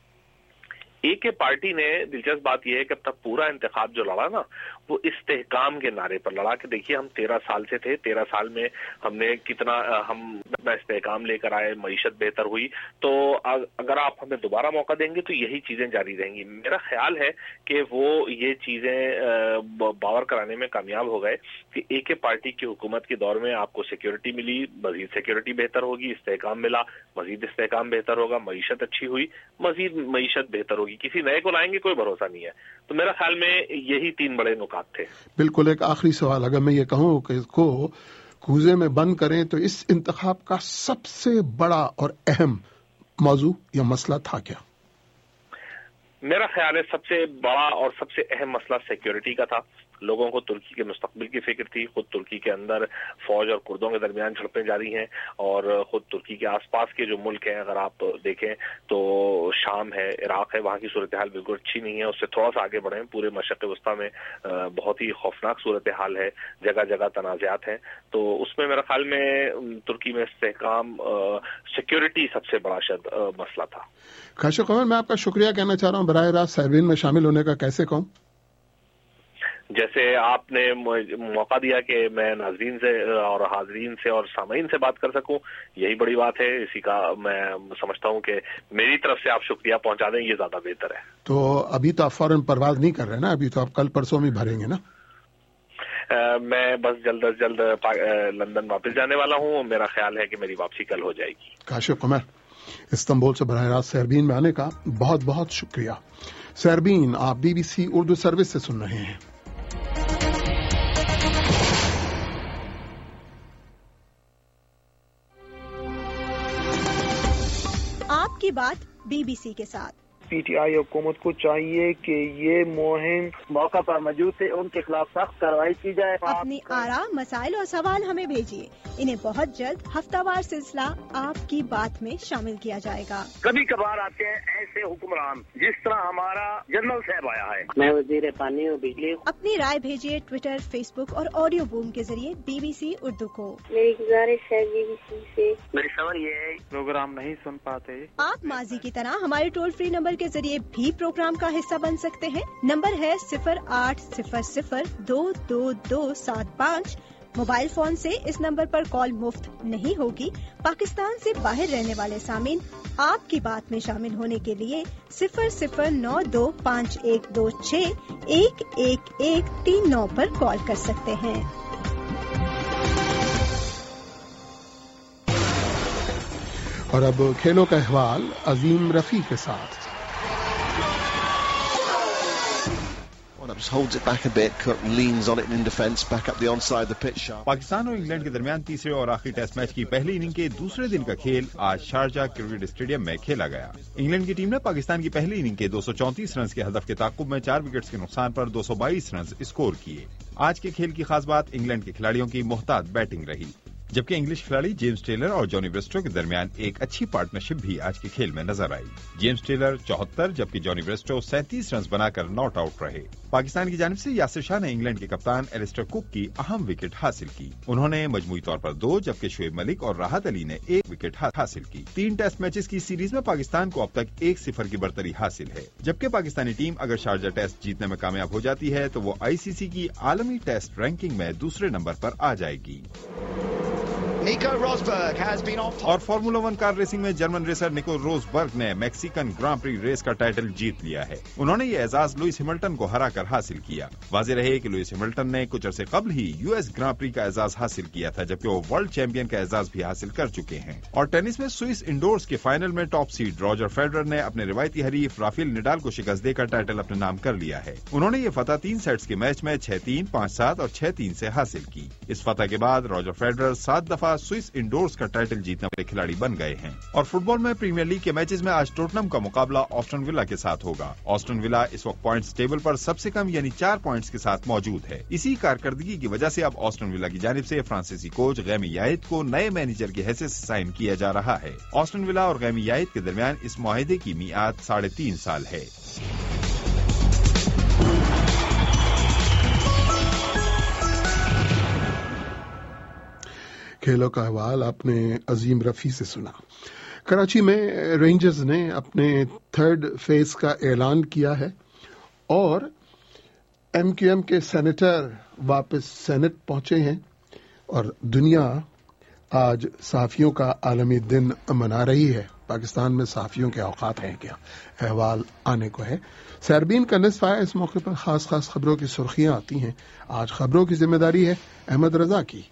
ए के पार्टी ने दिलचस्प बात यह है कि अब तक पूरा इंतखाब जो लड़ा ना वो इस्तेहकाम के नारे पर लड़ा कि देखिए हम तेरह साल से थे, तेरह साल में हमने कितना हम अपना इस्तेहकाम लेकर आए, मईशत बेहतर हुई, तो अगर आप हमें दोबारा मौका देंगे तो यही चीजें जारी रहेंगी। मेरा ख्याल है कि वो ये चीजें बावर कराने में कामयाब हो गए कि ए के पार्टी की हुकूमत के दौर में आपको सिक्योरिटी मिली, मजीद सिक्योरिटी बेहतर होगी, इस्तेहकाम मिला, मजीद इस्तेहकाम बेहतर होगा, मईशत अच्छी हुई, मजीद मईशत बेहतर होगी। किसी नए को लाएंगे कोई भरोसा नहीं है। तो मेरा ख्याल में यही तीन बड़े नुकात थे। बिल्कुल। एक आखिरी सवाल, अगर मैं ये कहूँ कि इसको کوزے میں بند کریں تو اس انتخاب کا سب سے بڑا اور اہم موضوع یا مسئلہ تھا کیا؟ میرا خیال ہے سب سے بڑا اور سب سے اہم مسئلہ سیکیورٹی کا تھا. لوگوں کو ترکی کے مستقبل کی فکر تھی. خود ترکی کے اندر فوج اور کردوں کے درمیان جھڑپیں جاری ہیں اور خود ترکی کے آس پاس کے جو ملک ہیں اگر آپ دیکھیں تو شام ہے, عراق ہے, وہاں کی صورتحال بالکل اچھی نہیں ہے. اس سے تھوڑا سا آگے بڑھیں پورے مشرق وسطیٰ میں بہت ہی خوفناک صورتحال ہے, جگہ جگہ تنازعات ہیں. تو اس میں میرا خیال میں ترکی میں استحکام, سیکیورٹی سب سے بڑا شد مسئلہ تھا. کاشف قمر, میں آپ کا شکریہ کہنا چاہ رہا ہوں براہ راست سیربین میں شامل ہونے کا. کیسے کہوں, جیسے آپ نے موقع دیا کہ میں ناظرین سے اور حاضرین سے اور سامعین سے بات کر سکوں, یہی بڑی بات ہے. اسی کا میں سمجھتا ہوں کہ میری طرف سے آپ شکریہ پہنچا دیں, یہ زیادہ بہتر ہے. تو ابھی تو آپ فوراً پرواز نہیں کر رہے نا, ابھی تو آپ کل پرسوں میں بھریں گے نا؟ میں بس جلد از جلد لندن واپس جانے والا ہوں. میرا خیال ہے کہ میری واپسی کل ہو جائے گی. کاشف قمر, استنبول سے براہ راست سیربین میں آنے کا بہت بہت شکریہ. سیربین آپ B B C Urdu service سے سن رہے ہیں. آپ کی بات بی بی سی کے ساتھ. پی ٹی آئی حکومت کو چاہیے کہ یہ مہم موقع پر موجود تھے, ان کے خلاف سخت کارروائی کی جائے. اپنی آراء, مسائل اور سوال ہمیں بھیجیے. انہیں بہت جلد ہفتہ وار سلسلہ آپ کی بات میں شامل کیا جائے گا. کبھی کبھار آتے ہیں ایسے حکمران جس طرح ہمارا جنرل صاحب آیا ہے. میں وزیر پانی اور بجلی. اپنی رائے بھیجیے ٹویٹر, فیس بک اور آڈیو بوم کے ذریعے بی بی سی اردو کو. میری گزارش ہے بی بی سی سے, میری سوال یہ ہے پروگرام نہیں سن پاتے. آپ ماضی کی طرح ہمارے ٹول فری نمبر کے ذریعے بھی پروگرام کا حصہ بن سکتے ہیں. نمبر ہے صفر آٹھ صفر صفر دو دو دو سات پانچ. موبائل فون سے اس نمبر پر کال مفت نہیں ہوگی. پاکستان سے باہر رہنے والے سامعین آپ کی بات میں شامل ہونے کے لیے صفر صفر نو دو پانچ ایک دو چھ ایک ایک ایک تین نو پر کال کر سکتے ہیں. اور اب کھیلوں کا احوال عظیم رفیع کے ساتھ. پاکستان اور انگلینڈ کے درمیان تیسرے اور آخری ٹیسٹ میچ کی پہلی اننگ کے دوسرے دن کا کھیل آج شارجہ کرکٹ اسٹیڈیم میں کھیلا گیا. انگلینڈ کی ٹیم نے پاکستان کی پہلی اننگ کے دو سو چونتیس رنز کے ہدف کے تعاقب میں چار وکٹس کے نقصان پر دو سو بائیس رنز اسکور کیے. آج کے کھیل کی خاص بات انگلینڈ کے کھلاڑیوں کی محتاط بیٹنگ رہی, جبکہ انگلش کھلاڑی جیمز ٹیلر اور جانی ویسٹو کے درمیان ایک اچھی پارٹنرشپ بھی آج کے کھیل میں نظر آئی. جیمز ٹیلر چوہتر جبکہ جانی ویسٹو سینتیس رنز بنا کر ناٹ آؤٹ رہے. پاکستان کی جانب سے یاسر شاہ نے انگلینڈ کے کپتان ایلسٹر کک کی اہم وکٹ حاصل کی. انہوں نے مجموعی طور پر دو جبکہ شعیب ملک اور راحت علی نے ایک وکٹ حاصل کی. تین ٹیسٹ میچز کی سیریز میں پاکستان کو اب تک ایک صفر کی برتری حاصل ہے, جبکہ پاکستانی ٹیم اگر شارجہ ٹیسٹ جیتنے میں کامیاب ہو جاتی ہے تو وہ آئی سی سی کی عالمی ٹیسٹ رینکنگ میں دوسرے نمبر پر آ جائے گی. اور فارمولا ون کار ریسنگ میں جرمن ریسر نیکو روزبرگ نے میکسیکن گراں پری ریس کا ٹائٹل جیت لیا ہے. انہوں نے یہ اعزاز لوئس ہیملٹن کو ہرا کر حاصل کیا. واضح رہے کہ لوئس ہیملٹن نے کچھ عرصے قبل ہی یو ایس گراں پری کا اعزاز حاصل کیا تھا, جبکہ وہ ورلڈ چیمپئن کا اعزاز بھی حاصل کر چکے ہیں. اور ٹینس میں سوئس انڈورس کے فائنل میں ٹاپ سیڈ راجر فیڈرر نے اپنے روایتی حریف رافیل نڈال کو شکست دے کر ٹائٹل اپنے نام کر لیا ہے. انہوں نے یہ فتح تین سیٹس کے میچ میں چھ تین, پانچ سات اور چھ تین سے حاصل کی. اس فتح کے بعد راجر فیڈرر سات دفعہ سوئس انڈورس کا ٹائٹل جیتنے والے کھلاڑی بن گئے ہیں. اور فٹ بال میں پریمیئر لیگ کے میچز میں آج ٹوٹنہم کا مقابلہ آسٹن ولا کے ساتھ ہوگا. آسٹن ولا اس وقت پوائنٹس ٹیبل پر سب سے کم یعنی چار پوائنٹس کے ساتھ موجود ہے. اسی کارکردگی کی وجہ سے اب آسٹن ولا کی جانب سے فرانسیسی کوچ غیمی یائد کو نئے مینیجر کی حیثیت سے سائن کیا جا رہا ہے. آسٹن ولا اور غیمی یائد کے درمیان اس معاہدے کی میعاد ساڑھے تین سال ہے. کھیلوں کا احوال آپ نے عظیم رفیع سے سنا. کراچی میں رینجرز نے اپنے تھرڈ فیز کا اعلان کیا ہے اور ایم کیو ایم کے سینیٹر واپس سینٹ پہنچے ہیں اور دنیا آج صحافیوں کا عالمی دن منا رہی ہے. پاکستان میں صحافیوں کے اوقات ہیں کیا؟ احوال آنے کو ہے. سیربین کا نصف آیا, اس موقع پر خاص خاص خبروں کی سرخیاں آتی ہیں. آج خبروں کی ذمہ داری ہے احمد رضا کی.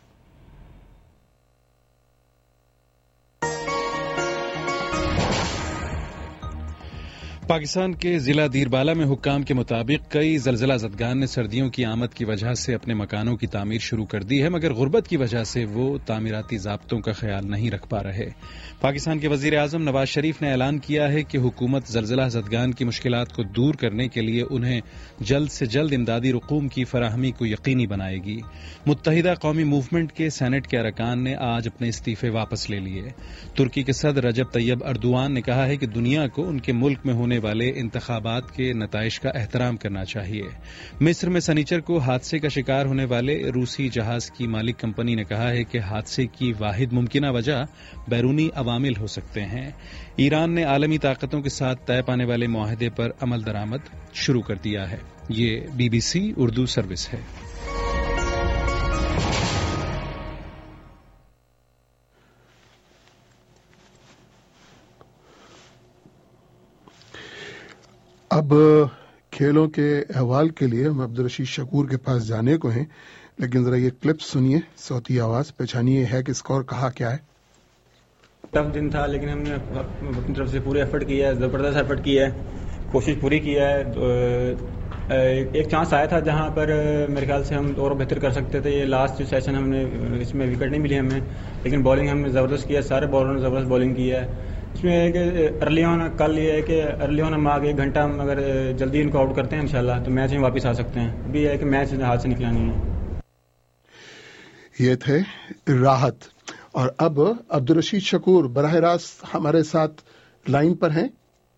پاکستان کے ضلع دیربالا میں حکام کے مطابق کئی زلزلہ زدگان نے سردیوں کی آمد کی وجہ سے اپنے مکانوں کی تعمیر شروع کر دی ہے، مگر غربت کی وجہ سے وہ تعمیراتی ضابطوں کا خیال نہیں رکھ پا رہے۔ پاکستان کے وزیر اعظم نواز شریف نے اعلان کیا ہے کہ حکومت زلزلہ زدگان کی مشکلات کو دور کرنے کے لیے انہیں جلد سے جلد امدادی رقوم کی فراہمی کو یقینی بنائے گی۔ متحدہ قومی موومنٹ کے سینٹ کے ارکان نے آج اپنے استعفے واپس لے لیے۔ ترکی کے صدر رجب طیب اردوان نے کہا ہے کہ دنیا کو ان کے ملک میں ہونے والے انتخابات کے نتائج کا احترام کرنا چاہیے۔ مصر میں سنیچر کو حادثے کا شکار ہونے والے روسی جہاز کی مالک کمپنی نے کہا ہے کہ حادثے کی واحد ممکنہ وجہ بیرونی عوامل ہو سکتے ہیں۔ ایران نے عالمی طاقتوں کے ساتھ طے پانے والے معاہدے پر عمل درآمد شروع کر دیا ہے۔ یہ B B C Urdu service ہے۔ اب کھیلوں کے احوال کے لیے ہم عبدالرشید شکور کے پاس جانے کو ہیں، لیکن ذرا یہ کلپ سنیے، صوتی آواز پہچانیے ہے کہ اسکور کہا کیا ہے۔ ٹف دن تھا لیکن ہم نے اپنی طرف سے پورے ایفرٹ کیا ہے، زبردست ایفرٹ کیا ہے، کوشش پوری کیا ہے۔ ایک چانس آیا تھا جہاں پر میرے خیال سے ہم اور بہتر کر سکتے تھے، یہ لاسٹ جو سیشن ہم نے اس میں وکٹ نہیں ملی ہمیں، لیکن بالنگ ہم نے زبردست کیا، سارے بالروں نے زبردست بالنگ کی ہے۔ اس میں ہے کہ ارلی آن کل یہ ہے کہ ارلی آن ہم آگے ایک گھنٹہ ہم اگر جلدی ان کو آؤٹ کرتے ہیں انشاءاللہ تو میچ میں واپس آ سکتے ہیں۔ ابھی ہے کہ میچ ہاتھ سے نکلا نہیں ہے۔ یہ تھے راحت، اور اب عبدالرشید شکور براہ راست ہمارے ساتھ لائن پر ہیں۔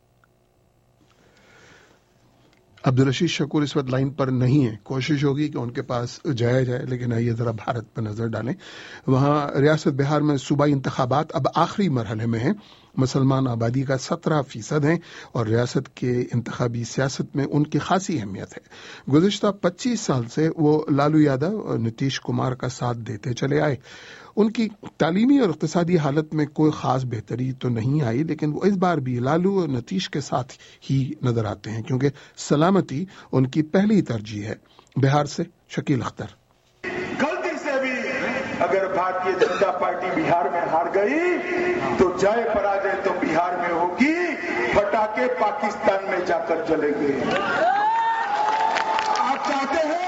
عبدالرشید شکور اس وقت لائن پر نہیں ہے، کوشش ہوگی کہ ان کے پاس جایا جائے، لیکن آئیے ذرا بھارت پر نظر ڈالیں۔ وہاں ریاست بہار میں صوبائی انتخابات اب آخری مرحلے میں ہیں۔ مسلمان آبادی کا سترہ فیصد ہیں اور ریاست کے انتخابی سیاست میں ان کی خاصی اہمیت ہے۔ گزشتہ پچیس سال سے وہ لالو یادو اور نتیش کمار کا ساتھ دیتے چلے آئے۔ ان کی تعلیمی اور اقتصادی حالت میں کوئی خاص بہتری تو نہیں آئی، لیکن وہ اس بار بھی لالو اور نتیش کے ساتھ ہی نظر آتے ہیں کیونکہ سلامتی ان کی پہلی ترجیح ہے۔ بہار سے شکیل اختر۔ غلطی سے بھی اگر بھارتیہ جنتا پارٹی بہار میں ہار گئی تو جائے پراجے تو بہار میں ہوگی، پٹاخے پاکستان میں جا کر چلیں گے۔ آپ چاہتے ہیں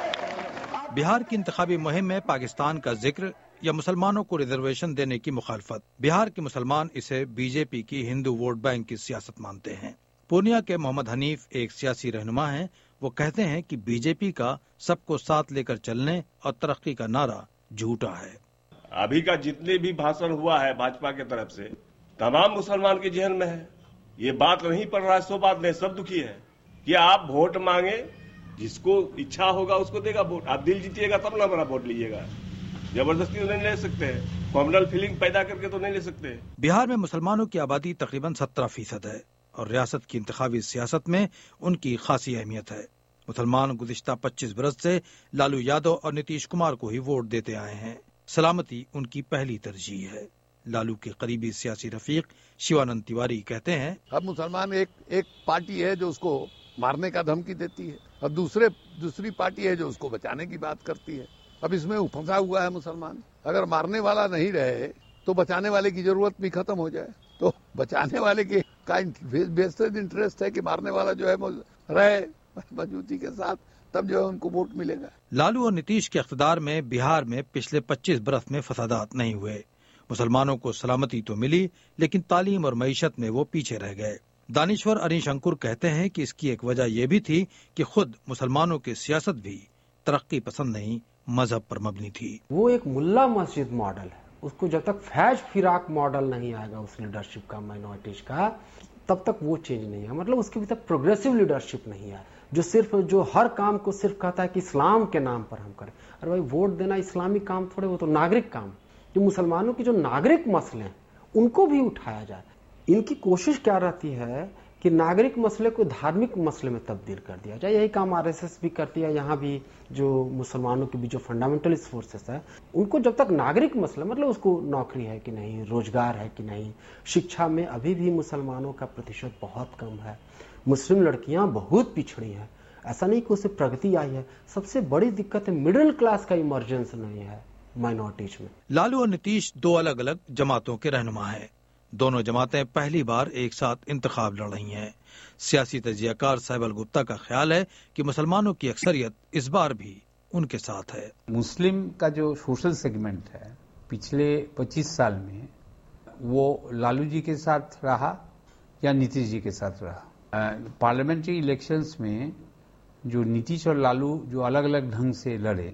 بہار کی انتخابی مہم میں پاکستان کا ذکر یا مسلمانوں کو ریزرویشن دینے کی مخالفت؟ بہار کے مسلمان اسے بی جے پی کی ہندو ووٹ بینک کی سیاست مانتے ہیں۔ پورنیا کے محمد حنیف ایک سیاسی رہنما ہیں، وہ کہتے ہیں کہ بی جے پی کا سب کو ساتھ لے کر چلنے اور ترقی کا نعرہ جھوٹا ہے۔ ابھی کا جتنے بھی بھاشن ہوا ہے بھاجپا کی طرف سے تمام مسلمان کے ذہن میں ہے، یہ بات نہیں پڑ رہا ہے، سو بات نہیں، سب دکھی ہے کہ آپ ووٹ مانگے، جس کو اچھا ہوگا اس کو دے گا ووٹ، آپ دل جیتیے گا تب نہ بڑا ووٹ لیجیے گا، زبردستی تو نہیں لے سکتے، کامنل فیلنگ پیدا کر کے تو نہیں لے سکتے۔ بہار میں مسلمانوں کی آبادی تقریباً سترہ فیصد ہے اور ریاست کی انتخابی سیاست میں ان کی خاصی اہمیت ہے۔ مسلمان گزشتہ پچیس برس سے لالو یادو اور نتیش کمار کو ہی ووٹ دیتے آئے ہیں۔ سلامتی ان کی پہلی ترجیح ہے۔ لالو کے قریبی سیاسی رفیق شیوانند تیواری کہتے ہیں، اب مسلمان ایک ایک پارٹی ہے جو اس کو مارنے کا دھمکی دیتی ہے اور دوسرے دوسری پارٹی ہے جو اس کو بچانے کی بات کرتی ہے۔ اب اس میں پھنسا ہوا ہے مسلمان، اگر مارنے والا نہیں رہے تو بچانے والے کی ضرورت بھی ختم ہو جائے، تو بچانے والے کے کا بیسڈ انٹرسٹ ہے کہ مارنے والا جو ہے رہے مضبوطی کے ساتھ، تب جو ہے ان کو ووٹ ملے گا۔ لالو اور نتیش کے اقتدار میں بہار میں پچھلے پچیس برس میں فسادات نہیں ہوئے، مسلمانوں کو سلامتی تو ملی لیکن تعلیم اور معیشت میں وہ پیچھے رہ گئے۔ دانشور ارین شنکر کہتے ہیں کہ اس کی ایک وجہ یہ بھی تھی کہ خود مسلمانوں کی سیاست بھی ترقی پسند نہیں، مذہب پر مبنی تھی۔ وہ ایک ملا مسجد ماڈل ہے، اس کو جب تک فیض فراق ماڈل نہیں آئے گا اس لیڈرشپ کا مائنورٹیز کا تب تک وہ چینج نہیں ہے، مطلب اس کے بھی تک پروگریسو لیڈرشپ نہیں ہے جو صرف جو ہر کام کو صرف کہتا ہے کہ اسلام کے نام پر ہم کریں۔ ارے بھائی ووٹ دینا اسلامی کام تھوڑے، وہ تو ناگرک کام، جو مسلمانوں کی جو ناگرک مسئلے ہیں ان کو بھی اٹھایا جائے۔ ان کی کوشش کیا رہتی ہے کہ ناگرک مسئلے کو دھارمک مسئلے میں تبدیل کر دیا جائے، یہی کام آر ایس ایس بھی کرتی ہے، یہاں بھی جو مسلمانوں کی بھی جو فنڈامنٹلسٹ فورسز ہے ان کو جب تک ناگرک مسئلہ مطلب اس کو نوکری ہے کہ نہیں، روزگار ہے کہ نہیں، شکشا میں ابھی بھی مسلمانوں کا پرتیشت بہت کم ہے، مسلم لڑکیاں بہت پچھڑی ہیں، ایسا نہیں کہ اسے پرگتی آئی ہے، سب سے بڑی دقت ہے مڈل کلاس کا ایمرجنس نہیں ہے مائنورٹیز میں۔ لالو اور نتیش دو الگ الگ جماعتوں کے رہنما ہیں۔ دونوں جماعتیں پہلی بار ایک ساتھ انتخاب لڑ رہی ہیں۔ سیاسی تجزیہ کار سہیبل گپتا کا خیال ہے کہ مسلمانوں کی اکثریت اس بار بھی ان کے ساتھ ہے۔ مسلم کا جو سوشل سیگمنٹ ہے پچھلے پچیس سال میں وہ لالو جی کے ساتھ رہا یا نیتیش جی کے ساتھ رہا۔ پارلیمنٹری الیکشنز میں جو نیتیش اور لالو جو الگ الگ ڈھنگ سے لڑے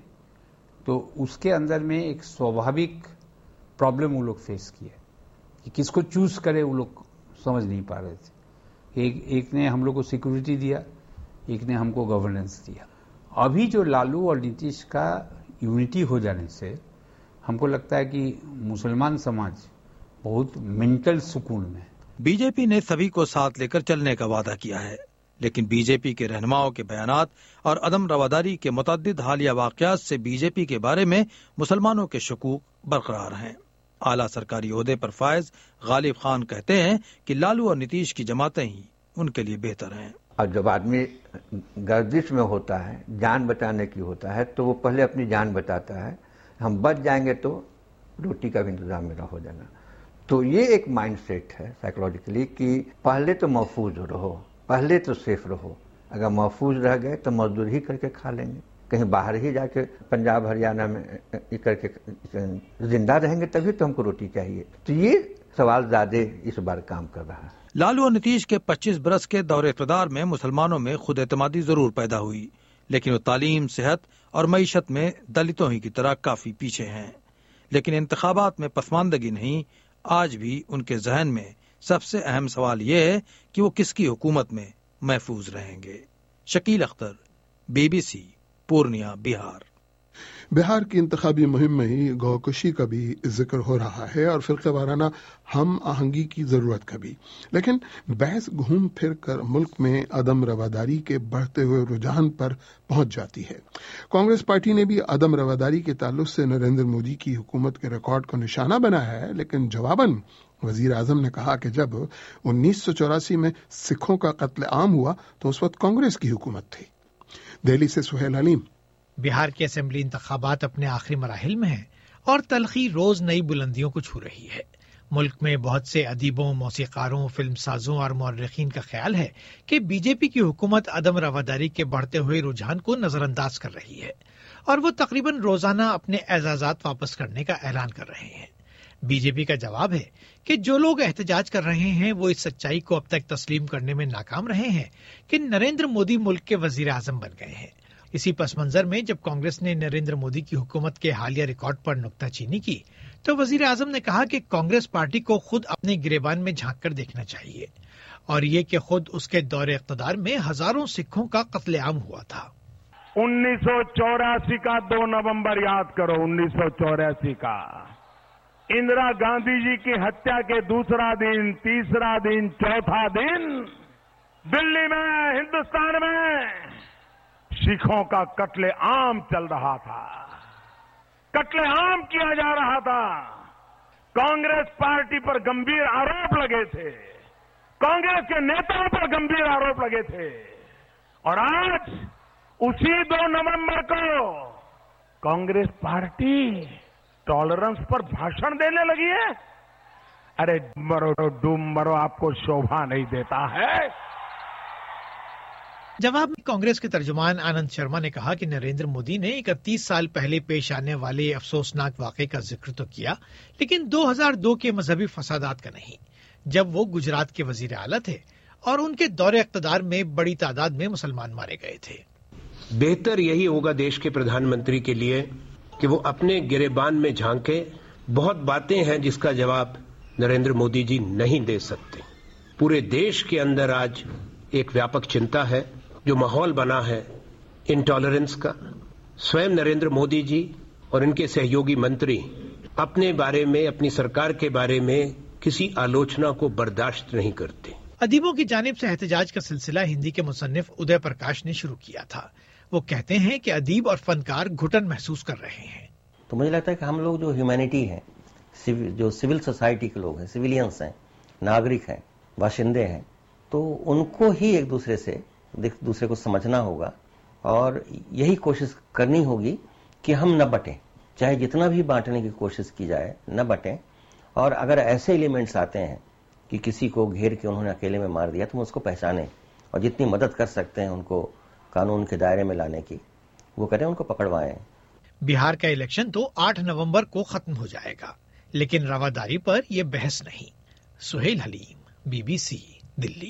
تو اس کے اندر میں ایک سوابھاوک پرابلم وہ لوگ فیس کیے کہ کس کو چوز کرے وہ لوگ سمجھ نہیں پا رہے تھے۔ ایک ایک نے ہم لوگ کو سیکورٹی دیا، ایک نے ہم کو گورننس دیا۔ ابھی جو لالو اور نیتیش کا یونٹی ہو جانے سے ہم کو لگتا ہے کہ مسلمان سماج بہت مینٹل سکون میں۔ بی جے پی نے سبھی کو ساتھ لے کر چلنے کا وعدہ کیا ہے، لیکن بی جے پی کے رہنماؤں کے بیانات اور عدم رواداری کے متعدد حالیہ واقعات سے بی جے پی کے بارے میں مسلمانوں کے شکوک برقرار ہیں۔ اعلیٰ سرکاری عہدے پر فائز غالب خان کہتے ہیں کہ لالو اور نیتیش کی جماعتیں ہی ان کے لیے بہتر ہیں۔ اور جب آدمی گردش میں ہوتا ہے، جان بچانے کی ہوتا ہے، تو وہ پہلے اپنی جان بچاتا ہے۔ ہم بچ جائیں گے تو روٹی کا بھی انتظام میرا ہو جانا۔ تو یہ ایک مائنڈ سیٹ ہے سائیکولوجیکلی کہ پہلے تو محفوظ رہو، پہلے تو سیف رہو۔ اگر محفوظ رہ گئے تو مزدور ہی کر کے کھا لیں گے، کہیں باہر ہی جا کے پنجاب ہریانہ میں کر کے زندہ رہیں گے، تبھی تو ہم کو روٹی چاہیے۔ تو یہ سوال زیادہ اس بار کام کر رہا ہے۔ لالو اور نیتیش کے پچیس برس کے دور اقتدار میں مسلمانوں میں خود اعتمادی ضرور پیدا ہوئی، لیکن وہ تعلیم، صحت اور معیشت میں دلتوں ہی کی طرح کافی پیچھے ہیں۔ لیکن انتخابات میں پسماندگی نہیں، آج بھی ان کے ذہن میں سب سے اہم سوال یہ ہے کہ وہ کس کی حکومت میں محفوظ رہیں گے۔ Shakeel Akhtar, B B C, Purnia, Bihar. Bihar کی انتخابی مہم میں ہی گوکشی کا بھی ذکر ہو رہا ہے اور فرقہ وارانہ ہم آہنگی کی ضرورت کا بھی، لیکن بحث گھوم پھر کر ملک میں عدم رواداری کے بڑھتے ہوئے رجحان پر پہنچ جاتی ہے۔ کانگریس پارٹی نے بھی عدم رواداری کے تعلق سے نریندر مودی کی حکومت کے ریکارڈ کو نشانہ بنایا ہے، لیکن جواباً وزیر اعظم نے کہا کہ جب انیس سو چوراسی میں سکھوں کا قتل عام ہوا تو اس وقت کانگریس کی حکومت تھی۔ دہلی سے سہیل علیم۔ بہار کے اسمبلی انتخابات اپنے آخری مراحل میں ہیں اور تلخی روز نئی بلندیوں کو چھو رہی ہے۔ ملک میں بہت سے ادیبوں، موسیقاروں، فلم سازوں اور مورخین کا خیال ہے کہ بی جے پی کی حکومت عدم رواداری کے بڑھتے ہوئے رجحان کو نظر انداز کر رہی ہے اور وہ تقریباً روزانہ اپنے اعزازات واپس کرنے کا اعلان کر رہے ہیں۔ بی جے پی کا جواب ہے کہ جو لوگ احتجاج کر رہے ہیں وہ اس سچائی کو اب تک تسلیم کرنے میں ناکام رہے ہیں کہ نریندر مودی ملک کے وزیر اعظم بن گئے ہیں۔ اسی پس منظر میں جب کانگریس نے نریندر مودی کی حکومت کے حالیہ ریکارڈ پر نکتہ چینی کی تو وزیر اعظم نے کہا کہ کانگریس پارٹی کو خود اپنے گریبان میں جھانک کر دیکھنا چاہیے، اور یہ کہ خود اس کے دور اقتدار میں ہزاروں سکھوں کا قتل عام ہوا تھا۔ انیس سو چوراسی کا دو نومبر یاد کرو، انیس سو چوراسی کا اندرا گاندھی جی کی ہتیا کے دوسرا دن، تیسرا دن، چوتھا دن دلی میں، ہندوستان میں سکھوں کا قتل عام چل رہا تھا، قتل عام کیا جا رہا تھا۔ کانگریس پارٹی پر گمبھیر آروپ لگے تھے، کانگریس کے نیتاؤں پر گمبھیر آروپ لگے تھے، اور آج اسی دو نومبر کو کانگریس پارٹی ٹالرنس پر بھاشن دینے لگی ہے۔ ارے مرو ڈوم مرو، آپ کو شوبھا نہیں دیتا ہے۔ جواب میں کانگریس کے ترجمان آنند شرما نے کہا کہ نریندر مودی نے اکتیس سال پہلے پیش آنے والے افسوسناک واقعے کا ذکر تو کیا، لیکن دو ہزار دو کے مذہبی فسادات کا نہیں، جب وہ گجرات کے وزیر اعلیٰ تھے اور ان کے دور اقتدار میں بڑی تعداد میں مسلمان مارے گئے تھے۔ بہتر یہی ہوگا دیش کے پردھان منتری کے لیے کہ وہ اپنے گریبان میں جھانکے۔ بہت باتیں ہیں جس کا جواب نریندر مودی جی نہیں دے سکتے۔ پورے دیش کے اندر آج ایک ویاپک چنتا ہے، جو ماحول بنا ہے انٹالرنس کا۔ سوئم نریندر مودی جی اور ان کے سہیوگی منتری اپنے بارے میں، اپنی سرکار کے بارے میں کسی آلوچنا کو برداشت نہیں کرتے۔ ادیبوں کی جانب سے احتجاج کا سلسلہ ہندی کے مصنف ادے پرکاش نے شروع کیا تھا۔ وہ کہتے ہیں کہ ادیب اور فنکار گھٹن محسوس کر رہے ہیں۔ تو مجھے لگتا ہے کہ ہم لوگ جو ہیومینٹی ہیں، جو سول سوسائٹی کے لوگ ہیں، سویلینس ہیں، ناگرک ہیں، باشندے ہیں، تو ان کو ہی ایک دوسرے سے دوسرے کو سمجھنا ہوگا اور یہی کوشش کرنی ہوگی کہ ہم نہ بٹیں، چاہے جتنا بھی بانٹنے کی کوشش کی جائے نہ بٹیں۔ اور اگر ایسے ایلیمنٹس آتے ہیں کہ کسی کو گھیر کے انہوں نے اکیلے میں مار دیا تو اس کو پہچانیں اور جتنی مدد کر سکتے ہیں ان کو قانون کے دائرے میں لانے کی وہ کریں، ان کو پکڑوائیں۔ بہار کا الیکشن تو آٹھ نومبر کو ختم ہو جائے گا، لیکن رواداری پر یہ بحث نہیں۔ Sohail Haleem, B B C, Delhi.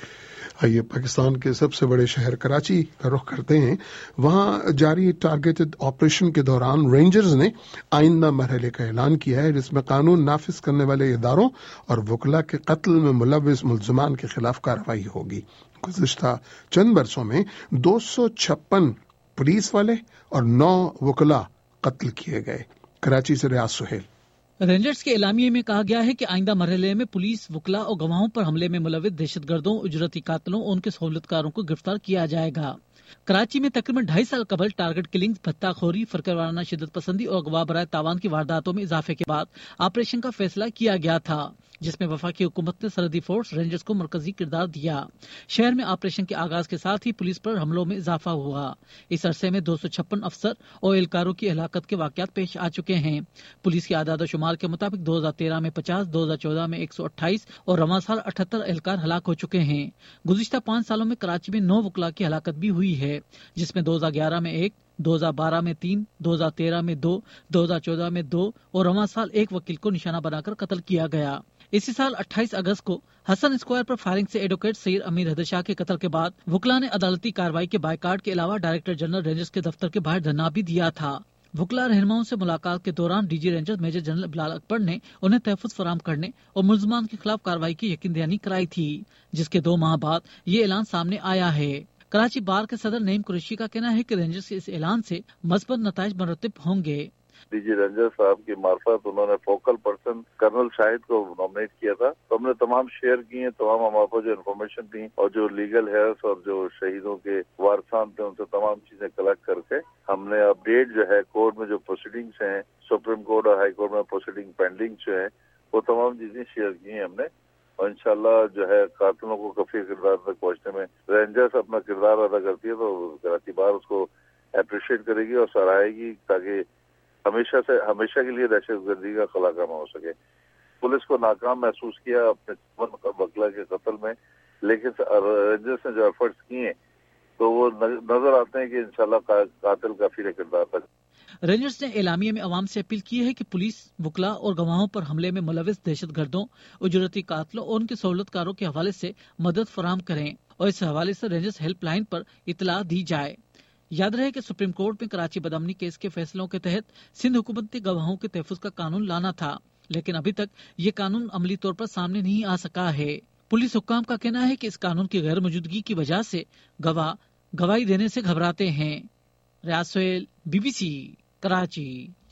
آئیے پاکستان کے سب سے بڑے شہر کراچی کا رخ کرتے ہیں۔ وہاں جاری ٹارگیٹڈ آپریشن کے دوران رینجرز نے آئندہ مرحلے کا اعلان کیا ہے، جس میں قانون نافذ کرنے والے اداروں اور وکلاء کے قتل میں ملوث ملزمان کے خلاف کارروائی ہوگی۔ گزشتہ چند برسوں میں دو سو چھپن پولیس والے اور نو وکلاء قتل کیے گئے۔ کراچی سے ریاض سہیل۔ رینجرز کے اعلامیے میں کہا گیا ہے کہ آئندہ مرحلے میں پولیس، وکلاء اور گواہوں پر حملے میں ملوث دہشت گردوں، اجرتی قاتلوں اور ان کے سہولت کاروں کو گرفتار کیا جائے گا۔ کراچی میں تقریباً ڈھائی سال قبل ٹارگٹ کلنگ، بھتہ خوری، فرقہ وارانہ شدت پسندی اور اغوا برائے تاوان کی وارداتوں میں اضافے کے بعد آپریشن کا فیصلہ کیا گیا تھا، جس میں وفاقی حکومت نے سرحدی فورس رینجرز کو مرکزی کردار دیا۔ شہر میں آپریشن کے آغاز کے ساتھ ہی پولیس پر حملوں میں اضافہ ہوا۔ اس عرصے میں دو سو چھپن افسر اور اہلکاروں کی ہلاکت کے واقعات پیش آ چکے ہیں۔ پولیس کے اعداد و شمار کے مطابق دو ہزار تیرہ میں پچاس، دو ہزار چودہ میں ایک سو اٹھائیس اور رواں سال اٹھہتر اہلکار ہلاک ہو چکے ہیں۔ گزشتہ پانچ سالوں میں کراچی میں نو وکلاء کی ہلاکت بھی ہوئی ہے، جس میں دو ہزار گیارہ میں ایک، دو ہزار بارہ میں تین، دو ہزار تیرہ میں دو، دو ہزار چودہ میں دو اور رواں سال ایک وکیل کو نشانہ بنا کر قتل کیا گیا۔ اسی سال اٹھائیس اگست کو حسن اسکوائر پر فائرنگ سے ایڈوکیٹ سید امیر حیدر شاہ کے قتل کے بعد وکلاء نے عدالتی کارروائی کے بائیکاٹ کے علاوہ ڈائریکٹر جنرل رینجرز کے دفتر کے باہر دھرنا بھی دیا تھا۔ وکلاء رہنماؤں سے ملاقات کے دوران D G rangers major general Bilal Akbar نے انہیں تحفظ فراہم کرنے اور ملزمان کے خلاف کارروائی کی یقین دہانی کرائی تھی، جس کے دو ماہ بعد یہ اعلان سامنے آیا ہے۔ کراچی بار کے صدر نعیم قریشی کا کہنا ہے کہ رینجرز کے اس اعلان سے مثبت نتائج مرتب ہوں گے۔ ڈی جی رینجر صاحب کی معرفت انہوں نے فوکل پرسن کرنل شاہد کو نامنیٹ کیا تھا، تو ہم نے تمام شیئر کی ہیں، تمام ہمارے پاس جو انفارمیشن تھی اور جو لیگل ہیئرس اور جو شہیدوں کے وارثان تھے ان سے تمام چیزیں کلیکٹ کر کے ہم نے اپڈیٹ جو ہے کورٹ میں جو پروسیڈنگس ہیں، سپریم کورٹ اور ہائی کورٹ میں پروسیڈنگ پینڈنگ جو ہے وہ تمام چیزیں شیئر کی ہیں ہم نے، اور انشاءاللہ جو ہے قاتلوں کو کفی کردار تک پہنچنے میں رینجرز اپنا کردار ادا کرتی ہے تو کراچی بار اس کو اپریشیٹ کرے گی اور سراہے گی، تاکہ ہمیشہ سے ہمیشہ کے لیے دہشت گردی کا خلاقہ ہو سکے۔ پولیس کو ناکام محسوس کیا اپنے وکلا کے قتل میں، لیکن رینجرز نے جو ایفرٹس کیے تو وہ نظر آتے ہیں کہ انشاءاللہ قاتل کافی کردار تک۔ رینجرز نے اعلامیے میں عوام سے اپیل کی ہے کہ پولیس، وکلاء اور گواہوں پر حملے میں ملوث دہشت گردوں، اجرتی قاتلوں اور ان کے سہولت کاروں کے حوالے سے مدد فراہم کریں اور اس حوالے سے رینجرز ہیلپ لائن پر اطلاع دی جائے۔ یاد رہے کہ سپریم کورٹ میں کراچی بدامنی کیس کے فیصلوں کے تحت سندھ حکومت نے گواہوں کے تحفظ کا قانون لانا تھا، لیکن ابھی تک یہ قانون عملی طور پر سامنے نہیں آ سکا ہے۔ پولیس حکام کا کہنا ہے کہ اس قانون کی غیر موجودگی کی وجہ سے گواہ گواہی دینے سے گھبراتے ہیں۔ Riaz Sohail, B B C, Karachi.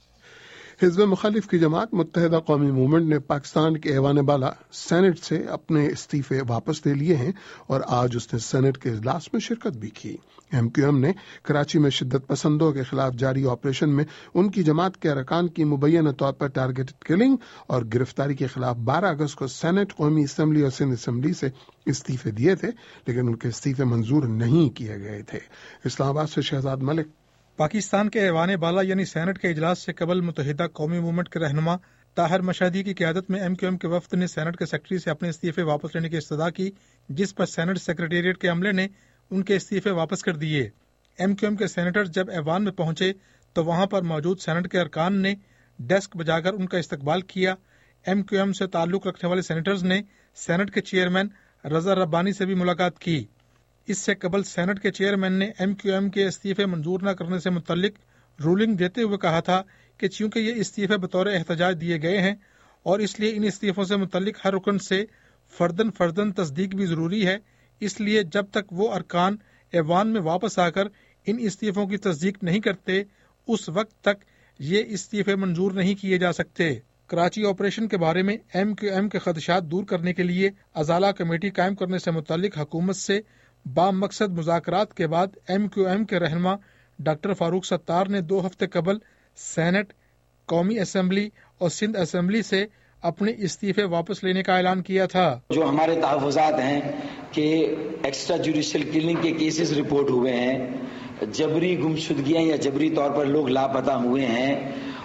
حزب مخالف کی جماعت متحدہ قومی موومنٹ نے پاکستان کے ایوان بالا سینٹ سے اپنے استعفے واپس لے لیے ہیں اور آج اس نے سینٹ کے اجلاس میں شرکت بھی کی۔ ایم کیو ایم نے کراچی میں شدت پسندوں کے خلاف جاری آپریشن میں ان کی جماعت کے ارکان کی مبینہ طور پر ٹارگیٹڈ کلنگ اور گرفتاری کے خلاف بارہ اگست کو سینٹ، قومی اسمبلی اور سندھ اسمبلی سے استعفے دیے تھے، لیکن ان کے استعفے منظور نہیں کیے گئے تھے۔ اسلام آباد سے شہزاد ملک۔ پاکستان کے ایوان بالا یعنی سینٹ کے اجلاس سے قبل متحدہ قومی موومنٹ کے رہنما طاہر مشہدی کی قیادت میں ایم کیو ایم کے وفد نے سینٹ کے سیکرٹری سے اپنے استعفے واپس لینے کی استدعا کی، جس پر سینٹ سیکریٹریٹ کے عملے نے ان کے استعفے واپس کر دیے۔ ایم کیو ایم کے سینیٹر جب ایوان میں پہنچے تو وہاں پر موجود سینٹ کے ارکان نے ڈیسک بجا کر ان کا استقبال کیا۔ ایم کیو ایم سے تعلق رکھنے والے سینیٹرز نے سینٹ کے چیئرمین رضا ربانی سے بھی ملاقات کی۔ اس سے قبل سینٹ کے چیئرمین نے ایم کیو ایم کے استعفے منظور نہ کرنے سے متعلق رولنگ دیتے ہوئے کہا تھا کہ چونکہ یہ استعفے بطور احتجاج دیے گئے ہیں اور اس لیے ان استعفوں سے متعلق ہر رکن سے فردن فردن تصدیق بھی ضروری ہے، اس لیے جب تک وہ ارکان ایوان میں واپس آ کر ان استعفوں کی تصدیق نہیں کرتے اس وقت تک یہ استعفے منظور نہیں کیے جا سکتے۔ کراچی آپریشن کے بارے میں ایم کیو ایم کے خدشات دور کرنے کے لیے ازالہ کمیٹی قائم کرنے سے متعلق حکومت سے بام مقصد مذاکرات کے بعد ایم کیو ایم کے رہنما ڈاکٹر فاروق ستار نے دو ہفتے قبل سینٹ، قومی اسمبلی اور سندھ اسمبلی سے اپنے استعفے واپس لینے کا اعلان کیا تھا۔ جو ہمارے تحفظات ہیں کہ ایکسٹرا جوڈیشل کلنگ کے کیسز رپورٹ ہوئے ہیں، جبری گمشدگیاں یا جبری طور پر لوگ لاپتہ ہوئے ہیں،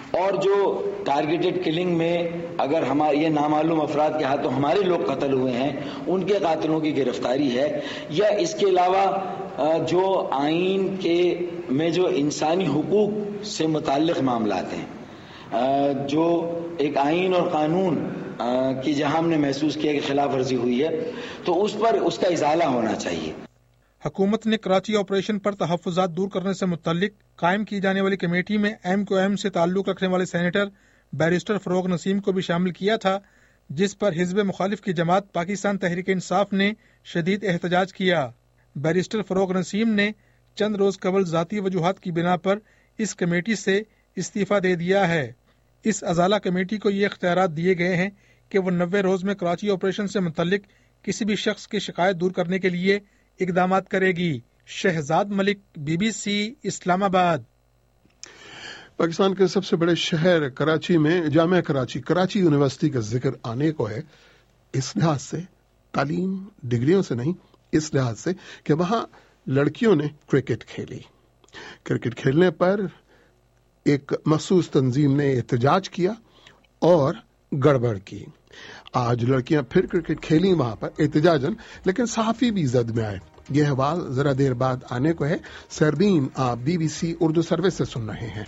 اور جو ٹارگیٹڈ کلنگ میں اگر ہمارے یہ نامعلوم افراد کے ہاتھوں ہمارے لوگ قتل ہوئے ہیں ان کے قاتلوں کی گرفتاری ہے، یا اس کے علاوہ جو آئین کے میں جو انسانی حقوق سے متعلق معاملات ہیں، جو ایک آئین اور قانون کی جہاں ہم نے محسوس کیا کہ خلاف ورزی ہوئی ہے تو اس پر اس کا ازالہ ہونا چاہیے۔ حکومت نے کراچی آپریشن پر تحفظات دور کرنے سے متعلق قائم کی جانے والی کمیٹی میں ایم کیو ایم سے تعلق رکھنے والے سینیٹر بیرسٹر فروغ نسیم کو بھی شامل کیا تھا، جس پر حزب مخالف کی جماعت پاکستان تحریک انصاف نے شدید احتجاج کیا۔ بیرسٹر فروغ نسیم نے چند روز قبل ذاتی وجوہات کی بنا پر اس کمیٹی سے استعفیٰ دے دیا ہے۔ اس ازالہ کمیٹی کو یہ اختیارات دیے گئے ہیں کہ وہ نوے روز میں کراچی آپریشن سے متعلق کسی بھی شخص کی شکایت دور کرنے کے لیے اقدامات کرے گی۔ Shahzad Malik, B B C, Islamabad. پاکستان کے سب سے بڑے شہر کراچی میں جامعہ کراچی کراچی یونیورسٹی کا ذکر آنے کو ہے، اس لحاظ سے تعلیم ڈگریوں سے نہیں، اس لحاظ سے کہ وہاں لڑکیوں نے کرکٹ کھیلی۔ کرکٹ کھیلنے پر ایک مخصوص تنظیم نے احتجاج کیا اور گڑبڑ کی۔ آج لڑکیاں پھر کرکٹ کھیلی وہاں پر احتجاجن، لیکن صحافی بھی زد میں آئے۔ یہ حوال ذرا دیر بعد آنے کو ہے۔ سربین آپ B B C Urdu service سے سن رہے ہیں۔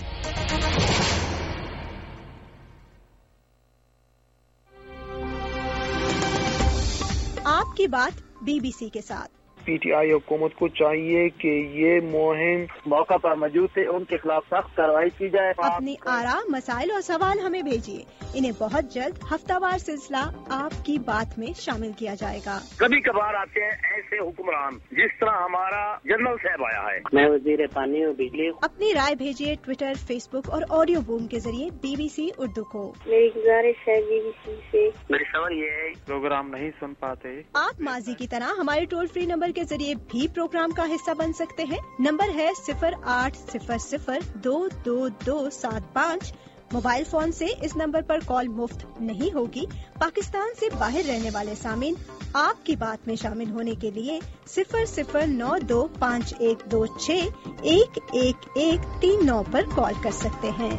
آپ کی بات بی بی سی کے ساتھ۔ پی ٹی آئی حکومت کو چاہیے کہ یہ مہم موقع پر موجود تھے ان کے خلاف سخت کارروائی کی جائے۔ اپنی آراء، مسائل اور سوال ہمیں بھیجیے، انہیں بہت جلد ہفتہ وار سلسلہ آپ کی بات میں شامل کیا جائے گا۔ کبھی کبھار آتے ہیں ایسے حکمران جس طرح ہمارا جنرل صاحب آیا ہے۔ میں وزیر پانی اور بجلی۔ اپنی رائے بھیجیے ٹویٹر، فیس بک اور آڈیو بوم کے ذریعے بی بی سی اردو کو۔ میری گزارش ہے بی بی سی سے، میری سوال یہ ہے پروگرام نہیں سن پاتے، آپ ماضی کی طرح ہمارے ٹول فری نمبر کے ذریعے بھی پروگرام کا حصہ بن سکتے ہیں۔ نمبر ہے صفر آٹھ صفر صفر دو دو دو سات پانچ۔ موبائل فون سے اس نمبر پر کال مفت نہیں ہوگی۔ پاکستان سے باہر رہنے والے سامعین آپ کی بات میں شامل ہونے کے لیے صفر صفر نو دو پانچ ایک دو چھ ایک ایک ایک تین نو پر کال کر سکتے ہیں۔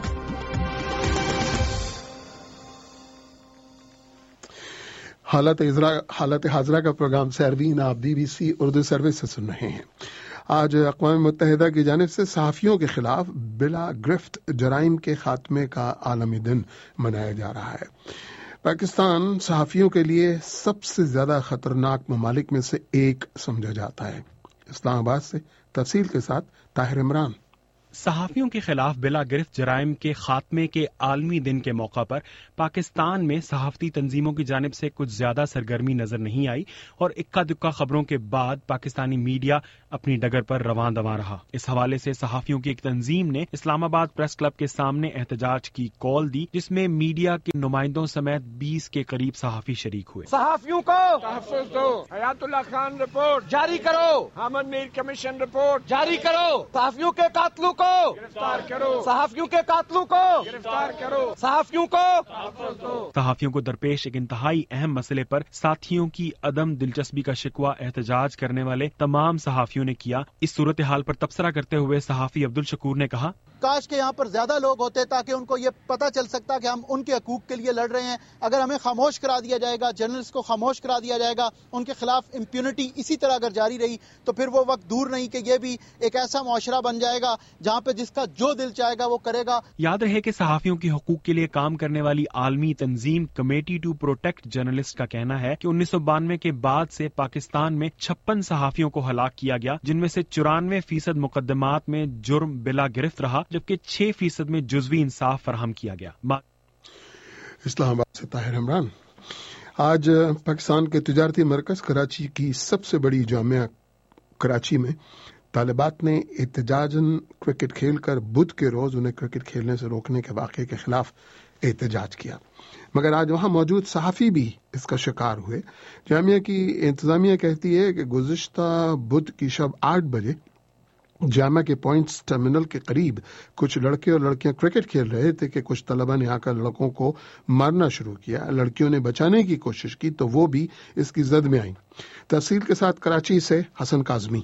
حالت حالت حاضرہ کا پروگرام سیربین آپ B B C Urdu service سے سن رہے ہیں۔ آج اقوام متحدہ کی جانب سے صحافیوں کے خلاف بلا گرفت جرائم کے خاتمے کا عالمی دن منایا جا رہا ہے۔ پاکستان صحافیوں کے لیے سب سے زیادہ خطرناک ممالک میں سے ایک سمجھا جاتا ہے۔ اسلام آباد سے تفصیل کے ساتھ طاہر عمران۔ صحافیوں کے خلاف بلا گرفت جرائم کے خاتمے کے عالمی دن کے موقع پر پاکستان میں صحافتی تنظیموں کی جانب سے کچھ زیادہ سرگرمی نظر نہیں آئی اور اکا دکا خبروں کے بعد پاکستانی میڈیا اپنی ڈگر پر رواں دواں رہا۔ اس حوالے سے صحافیوں کی ایک تنظیم نے اسلام آباد پریس کلب کے سامنے احتجاج کی کال دی، جس میں میڈیا کے نمائندوں سمیت بیس کے قریب صحافی شریک ہوئے۔ صحافیوں کو تحفظ دو، حیات اللہ خان رپورٹ جاری کرو، حامد میر کمیشن رپورٹ جاری کرو، صحافیوں کے قاتلوں کو گرفتار کرو، صحافیوں کے قاتلوں کو گرفتار کرو، صحافیوں کو تحفظ دو۔ صحافیوں کو درپیش ایک انتہائی اہم مسئلے پر ساتھیوں کی عدم دلچسپی کا شکوہ احتجاج کرنے والے تمام صحافیوں نے کیا۔ اس صورتحال پر تبصرہ کرتے ہوئے صحافی عبدالشکور نے کہا، کاش کہ یہاں پر زیادہ لوگ ہوتے تاکہ ان کو یہ پتہ چل سکتا کہ ہم ان کے حقوق کے لیے لڑ رہے ہیں۔ اگر ہمیں خاموش کرا دیا جائے گا، جرنلسٹ کو خاموش کرا دیا جائے گا، ان کے خلاف امپیونٹی اسی طرح اگر جاری رہی تو پھر وہ وقت دور نہیں کہ یہ بھی ایک ایسا معاشرہ بن جائے گا جہاں پہ جس کا جو دل چاہے گا وہ کرے گا۔ یاد رہے کہ صحافیوں کے حقوق کے لیے کام کرنے والی عالمی تنظیم کمیٹی ٹو پروٹیکٹ جرنلسٹ کا کہنا ہے کہ انیس سو بانوے کے بعد سے پاکستان میں چھپن صحافیوں کو ہلاک کیا گیا، جن میں سے چورانوے فیصد مقدمات میں جرم بلا گرفت رہا، جبکہ چھ فیصد میں جزوی انصاف فراہم کیا گیا۔ اسلام آباد سے طاہر عمران۔ آج پاکستان کے تجارتی مرکز کراچی کی سب سے بڑی جامعہ کراچی میں طالبات نے احتجاجاً کرکٹ کھیل کر بدھ کے روز انہیں کرکٹ کھیلنے سے روکنے کے واقعے کے خلاف احتجاج کیا، مگر آج وہاں موجود صحافی بھی اس کا شکار ہوئے۔ جامعہ کی انتظامیہ کہتی ہے کہ گزشتہ بدھ کی شب آٹھ بجے جامعہ کے پوائنٹس ٹرمینل کے قریب کچھ لڑکے اور لڑکیاں کرکٹ کھیل رہے تھے کہ کچھ طلبہ نے آ کر لڑکوں کو مارنا شروع کیا۔ لڑکیوں نے بچانے کی کوشش کی تو وہ بھی اس کی زد میں آئیں۔ تفصیل کے ساتھ کراچی سے حسن کاظمی۔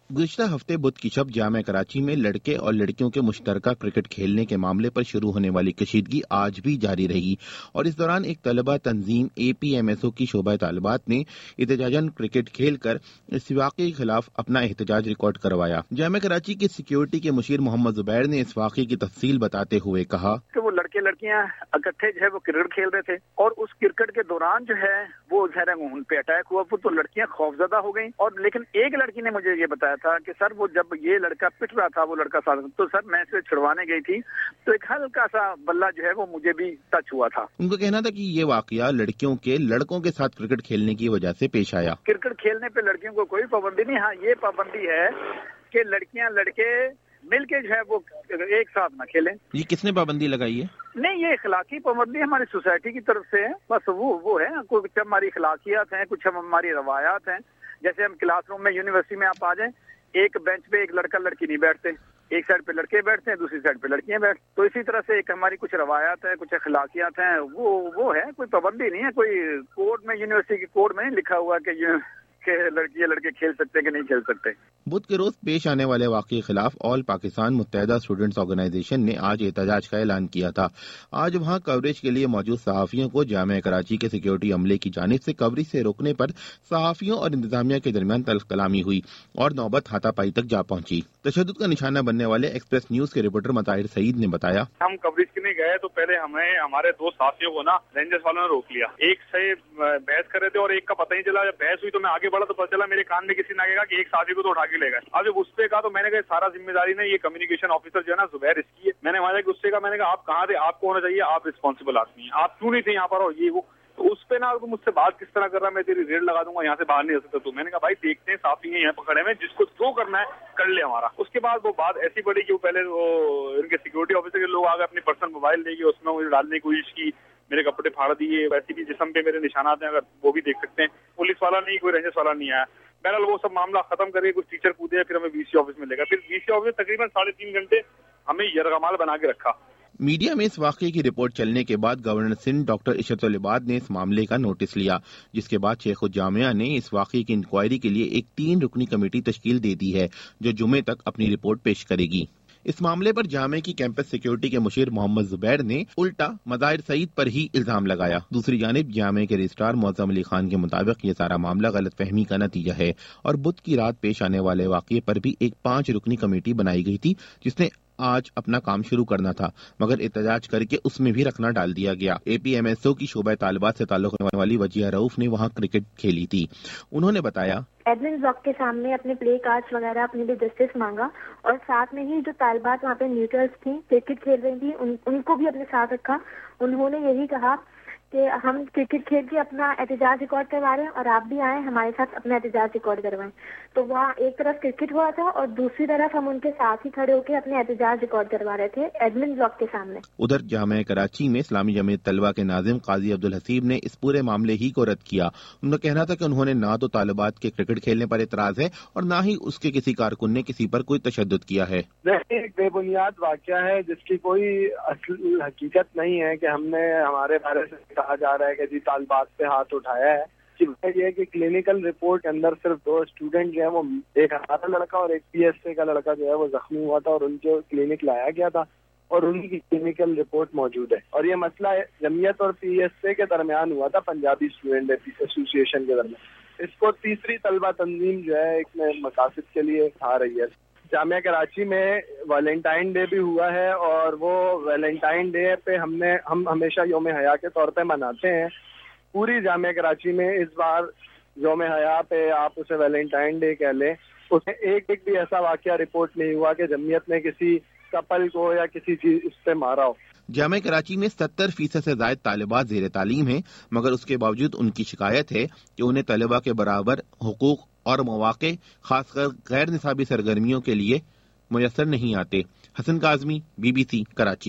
गुज़िश्ता हफ्ते बुध की शब जामिया कराची में लड़के और लड़कियों के मुश्तरका क्रिकेट खेलने के मामले पर शुरू होने वाली कशीदगी आज भी जारी रही और इस दौरान एक तलबा तंजीम A P M S O की शोबा तालिबात ने एहतजाजन क्रिकेट खेलकर इस वाक़े के खिलाफ अपना एहतजाज रिकॉर्ड करवाया। जामिया कराची के सिक्योरिटी के मुशीर मोहम्मद जुबैर ने इस वाक़े की तफसील बताते हुए कहा कि वो लड़के लड़कियां इकट्ठे जो है वो क्रिकेट खेल रहे थे और उस क्रिकेट के दौरान जो है वो जो है उन पे अटैक हुआ तो लड़कियां खौफजदा हो गई और लेकिन एक लड़की ने मुझे ये बताया था कि सर वो जब ये लड़का पिट रहा था वो लड़का साथ तो सर मैं इसे छुड़वाने गई थी तो एक हल्का सा बल्ला जो है वो मुझे भी टच हुआ था। उनका कहना था कि ये वाकया लड़कियों के लड़कों के साथ क्रिकेट खेलने की वजह से पेश आया। क्रिकेट खेलने पे लड़कियों को कोई पाबंदी नहीं, हाँ ये पाबंदी है कि लड़कियां लड़के मिलके जो है वो एक साथ न खेलें। ये किसने पाबंदी लगाई है? नहीं, ये इखलाकी पाबंदी हमारी सोसाइटी की तरफ से है, बस वो वो है कुछ हमारी इखलाकियात हैं, कुछ हमारी रवायात हैं। जैसे हम क्लासरूम में यूनिवर्सिटी में आप आ जाएं, एक बेंच पे एक लड़का लड़की नहीं बैठते, एक साइड पे लड़के बैठते हैं, दूसरी साइड पे लड़कियां बैठती। तो इसी तरह से एक हमारी कुछ रवायात है, कुछ अखलाकियात हैं, वो वो है, कोई पाबंदी नहीं है। कोई कोड में यूनिवर्सिटी के कोड में नहीं लिखा हुआ कि कि लड़कियां लड़के खेल सकते कि नहीं खेल सकते। बुध के रोज पेश आने वाले वाक़े के खिलाफ ऑल पाकिस्तान मुत्तहिदा स्टूडेंट्स ऑर्गेनाइजेशन ने आज एहतजाज का ऐलान किया था। आज वहां कवरेज के लिए मौजूद सहाफ़ियों को जामिया कराची के सिक्योरिटी अमले की जानिब से कवरेज से रोकने पर सहाफ़ियों और इंतजामिया के दरमियान तल्ख कलामी हुई और नौबत हाथापाई तक जा पहुंची। तशद्दुद का निशाना बनने वाले एक्सप्रेस न्यूज के रिपोर्टर मताहिर सईद ने बताया, हम कवरेज के लिए गए तो पहले हमें हमारे दो साथियों को ना रेंजर्स वालों ने रोक लिया। एक से बहस कर रहे थे और एक का पता नहीं चला। जब बहस हुई तो मैं आगे बढ़ा तो पता चला मेरे कान में किसी ने कहा कि एक साथी को तो उठा के ले गए। अब जब उससे कहा तो मैंने कहा सारा जिम्मेदारी ने ये कम्युनिकेशन ऑफिसर जो है ना जुबैर इसकी है। मैंने वहां जाकर उससे कहा, मैंने कहा आप कहाँ थे, आपको होना चाहिए, आप रिस्पॉन्सिबल आदमी हैं, आप क्यों नहीं थे यहाँ पर और ये वो। तो उस पे ना तो मुझसे बात किस तरह कर रहा है, मैं तेरी रेड लगा दूंगा, यहाँ से बाहर नहीं आ सकता तू। मैंने कहा भाई देखते हैं, साफी है यहाँ पकड़े में, जिसको जो करना है कर ले हमारा। उसके बाद वो बात ऐसी बढ़ी कि वो पहले वो इनके सिक्योरिटी ऑफिसर के लोग आ गए, अपनी पर्सनल मोबाइल लेके उसमें मुझे डालने की कोशिश की, मेरे कपड़े फाड़ दिए, वैसे भी जिस्म पे मेरे निशानात हैं, अगर वो भी देख सकते हैं। पुलिस वाला नहीं, कोई रेंजर्स वाला नहीं आया। बहरहाल वो सब मामला खत्म करके कुछ टीचर कूदे, फिर हमें वीसी ऑफिस में लेगा। फिर वीसी ऑफिस में तकरीबन साढ़े तीन घंटे हमें यरगमाल बना के रखा। मीडिया में इस वाक़े की रिपोर्ट चलने के बाद गवर्नर सिंध डॉक्टर इशरतुल इबाद ने इस मामले का नोटिस लिया, जिसके बाद शेख उल जामिया ने इस वाक़े की इंक्वायरी के लिए एक तीन रुकनी कमेटी तश्कील दे दी है, जो जुमे तक अपनी रिपोर्ट पेश करेगी। इस मामले पर जामिया की कैंपस सिक्योरिटी के मुशीर मोहम्मद जुबैर ने उल्टा मताहिर सईद पर ही इल्जाम लगाया। दूसरी जानिब जामिया के रजिस्ट्रार मौज़म अली खान के मुताबिक ये सारा मामला गलतफहमी का नतीजा है और बुध की रात पेश आने वाले वाक़े पर भी एक पांच रुकनी कमेटी बनाई गई थी, जिसने आज अपना काम शुरू करना था, मगर एहतजाज करके उसमें भी रखना डाल दिया गया। A P M S O की शोबा तालिबात से ताल्लुक़ रखने वाली वजिया रऊफ ने वहां क्रिकेट खेली थी। उन्होंने बताया, एडमिन ब्लॉक के सामने अपने प्ले कार्ड्स वगैरह अपने लिए जस्टिस मांगा और साथ में ही जो तालिबात वहाँ पे न्यूट्रल्स थी, क्रिकेट खेल रही थी, उन, उनको भी अपने साथ रखा। उन्होंने यही कहा कि हम क्रिकेट खेल के अपना एहतजाज रिकॉर्ड करवा रहे हैं और आप भी आए हमारे साथ अपना एहतजाज रिकॉर्ड करवाएं। तो वहाँ एक तरफ क्रिकेट हुआ था और दूसरी तरफ हम उनके साथ ही खड़े होकर अपने एहतजाज रिकॉर्ड करवा रहे थे एडमिन ब्लॉक के सामने। उधर जामिया कराची में इस्लामी जमीयत तलबा के नाजिम काजी अब्दुल हसीब ने इस पूरे मामले ही को रद्द किया। उनका कहना था कि उन्होंने ना तो तालिबात के क्रिकेट खेलने पर एतराज है और ना ही उसके किसी कारकुन ने किसी पर कोई तशद्दुद किया है। एक बेबुनियाद वाकया है जिसकी कोई असल हकीकत नहीं है कि हमने हमारे बारे से कहा जा रहा है कि जी तालिबात पे हाथ उठाया है। ये है कि क्लिनिकल रिपोर्ट के अंदर सिर्फ दो स्टूडेंट जो है वो, एक हमारा लड़का और एक पी एस ए का लड़का जो है वो जख्मी हुआ था और उनके क्लिनिक लाया गया था और उनकी क्लिनिकल रिपोर्ट मौजूद है। और ये मसला जमीयत और पी एस ए के दरमियान हुआ था, पंजाबी स्टूडेंट एसोसिएशन के दरमियान। इसको तीसरी तलबा तंजीम जो है एक मकासद के लिए उठा रही है। जामिया कराची में वैलेंटाइन डे भी हुआ है और वो वैलेंटाइन डे पे हमने हम हमेशा यौम हया के तौर पे मनाते हैं। पूरी जामिया कराची में इस बार यौम हया पे आप उसे वैलेंटाइन डे कह लें, उसमें एक एक भी ऐसा वाकया रिपोर्ट नहीं हुआ कि जमीयत ने किसी कपल को या किसी चीज उस पे मारा हो। जामिया कराची में सत्तर फीसद से ज्यादा तालिबात जेर तालीम हैं, मगर उसके बावजूद उनकी शिकायत है कि उन्हें तलबा के बराबर हुकूक और मौके खासकर गैर निसाबी सरगर्मियों के लिए मुयसर नहीं आते। Hasan Kazmi, B B C, Karachi.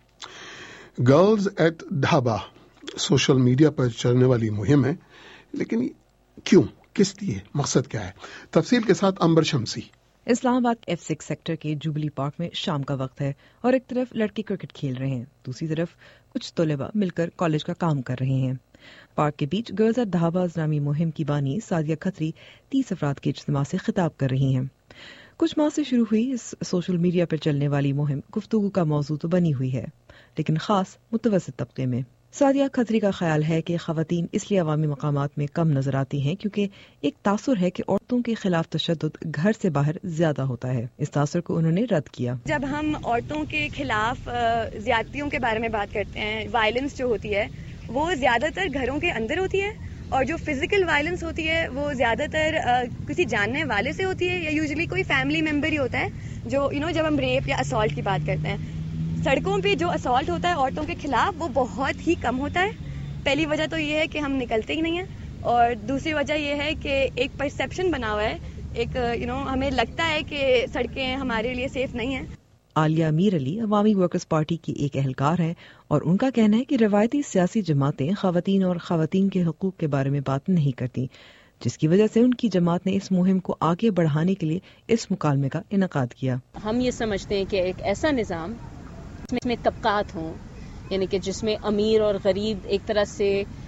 Girls at Dhaba social media पर चलने वाली मुहिम है, लेकिन क्यों, किस लिए, मकसद क्या है? तफसील के साथ Ambar Shamsi. Islamabad F six sector के जुबली पार्क में शाम का वक्त है और एक तरफ लड़के क्रिकेट खेल रहे हैं, दूसरी तरफ कुछ तलबा मिलकर कॉलेज का काम कर रहे हैं। पार्क के बीच गर्ल्स एट ढाबा नामी मुहिम की बानी सादिया खत्री तीस अफराद के इज्तिमा से खिताब कर रही हैं। کچھ ماہ سے شروع ہوئی اس سوشل میڈیا پر چلنے والی مہم گفتگو کا موضوع تو بنی ہوئی ہے، لیکن خاص متوسط طبقے میں۔ سعدیہ کھتری کا خیال ہے کہ خواتین اس لیے عوامی مقامات میں کم نظر آتی ہیں کیونکہ ایک تاثر ہے کہ عورتوں کے خلاف تشدد گھر سے باہر زیادہ ہوتا ہے۔ اس تاثر کو انہوں نے رد کیا۔ جب ہم عورتوں کے خلاف زیادتیوں کے بارے میں بات کرتے ہیں، وائلنس جو ہوتی ہے وہ زیادہ تر گھروں کے اندر ہوتی ہے، اور جو فزیکل وائلنس ہوتی ہے وہ زیادہ تر کسی جاننے والے سے ہوتی ہے، یا یوزلی کوئی فیملی ممبر ہی ہوتا ہے جو یو نو جب ہم ریپ یا اسالٹ کی بات کرتے ہیں۔ سڑکوں پہ جو اسالٹ ہوتا ہے عورتوں کے خلاف وہ بہت ہی کم ہوتا ہے۔ پہلی وجہ تو یہ ہے کہ ہم نکلتے ہی نہیں ہیں، اور دوسری وجہ یہ ہے کہ ایک پرسیپشن بنا ہوا ہے، ایک یو نو ہمیں لگتا ہے کہ سڑکیں ہمارے لیے سیف نہیں ہیں۔ عالیہ میر علی عوامی ورکرز پارٹی کی ایک اہلکار ہیں، اور ان کا کہنا ہے کہ روایتی سیاسی جماعتیں خواتین اور خواتین کے حقوق کے بارے میں بات نہیں کرتی، جس کی وجہ سے ان کی جماعت نے اس مہم کو آگے بڑھانے کے لیے اس مکالمے کا انعقاد کیا۔ ہم یہ سمجھتے ہیں کہ ایک ایسا نظام جس میں طبقات ہوں، یعنی کہ جس میں امیر اور غریب ایک طرح سے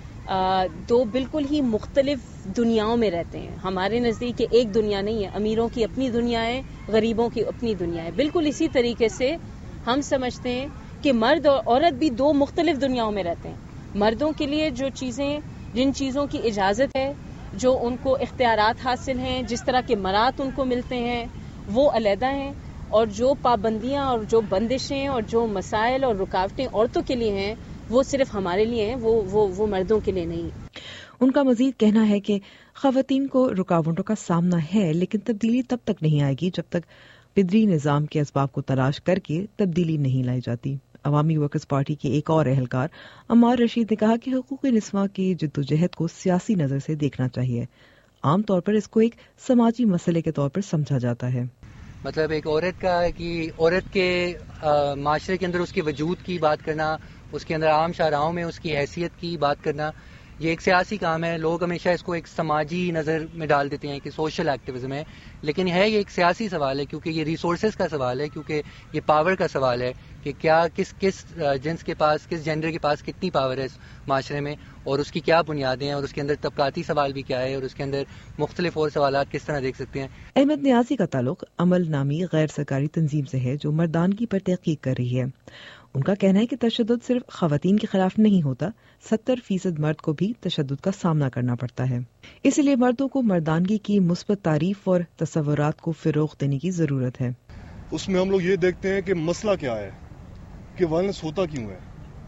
دو بالکل ہی مختلف دنیاؤں میں رہتے ہیں۔ ہمارے نزدیک ایک دنیا نہیں ہے، امیروں کی اپنی دنیا ہے، غریبوں کی اپنی دنیا ہے۔ بالکل اسی طریقے سے ہم سمجھتے ہیں کہ مرد اور عورت بھی دو مختلف دنیاؤں میں رہتے ہیں۔ مردوں کے لیے جو چیزیں جن چیزوں کی اجازت ہے، جو ان کو اختیارات حاصل ہیں، جس طرح کے مراد ان کو ملتے ہیں، وہ علیحدہ ہیں، اور جو پابندیاں اور جو بندشیں اور جو مسائل اور رکاوٹیں عورتوں کے لیے ہیں وہ صرف ہمارے لیے ہیں، وہ وہ وہ مردوں کے لیے نہیں۔ ان کا مزید کہنا ہے کہ خواتین کو رکاوٹوں کا سامنا ہے، لیکن تبدیلی تب تک نہیں آئے گی جب تک فطری نظام کے اسباب کو تلاش کر کے تبدیلی نہیں لائی جاتی۔ عوامی ورکرز پارٹی کے ایک اور اہلکار عمار رشید نے کہا کہ حقوق نسواں کی جدوجہد کو سیاسی نظر سے دیکھنا چاہیے۔ عام طور پر اس کو ایک سماجی مسئلے کے طور پر سمجھا جاتا ہے۔ مطلب ایک عورت کا کہ عورت کے معاشرے کے اندر اس کے وجود کی بات کرنا، اس کے اندر عام شاہراہوں میں اس کی حیثیت کی بات کرنا، یہ ایک سیاسی کام ہے۔ لوگ ہمیشہ اس کو ایک سماجی نظر میں ڈال دیتے ہیں کہ سوشل ایکٹیویزم ہے، لیکن ہے یہ ایک سیاسی سوال ہے، کیونکہ یہ ریسورسز کا سوال ہے، کیونکہ یہ پاور کا سوال ہے کہ کیا کس کس جنس کے پاس، کس جینڈر کے پاس کتنی پاور ہے اس معاشرے میں، اور اس کی کیا بنیادیں ہیں، اور اس کے اندر طبقاتی سوال بھی کیا ہے، اور اس کے اندر مختلف اور سوالات کس طرح دیکھ سکتے ہیں۔ احمد نیازی کا تعلق عمل نامی غیر سرکاری تنظیم سے ہے جو مردانگی پر تحقیق کر رہی ہے۔ ان کا کہنا ہے کہ تشدد صرف خواتین کے خلاف نہیں ہوتا، ستر فیصد مرد کو بھی تشدد کا سامنا کرنا پڑتا ہے۔ اس لیے مردوں کو مردانگی کی مثبت تعریف اور تصورات کو فروغ دینے کی ضرورت ہے۔ اس میں ہم لوگ یہ دیکھتے ہیں کہ مسئلہ کیا ہے، کہ وائلنس ہوتا کیوں ہے۔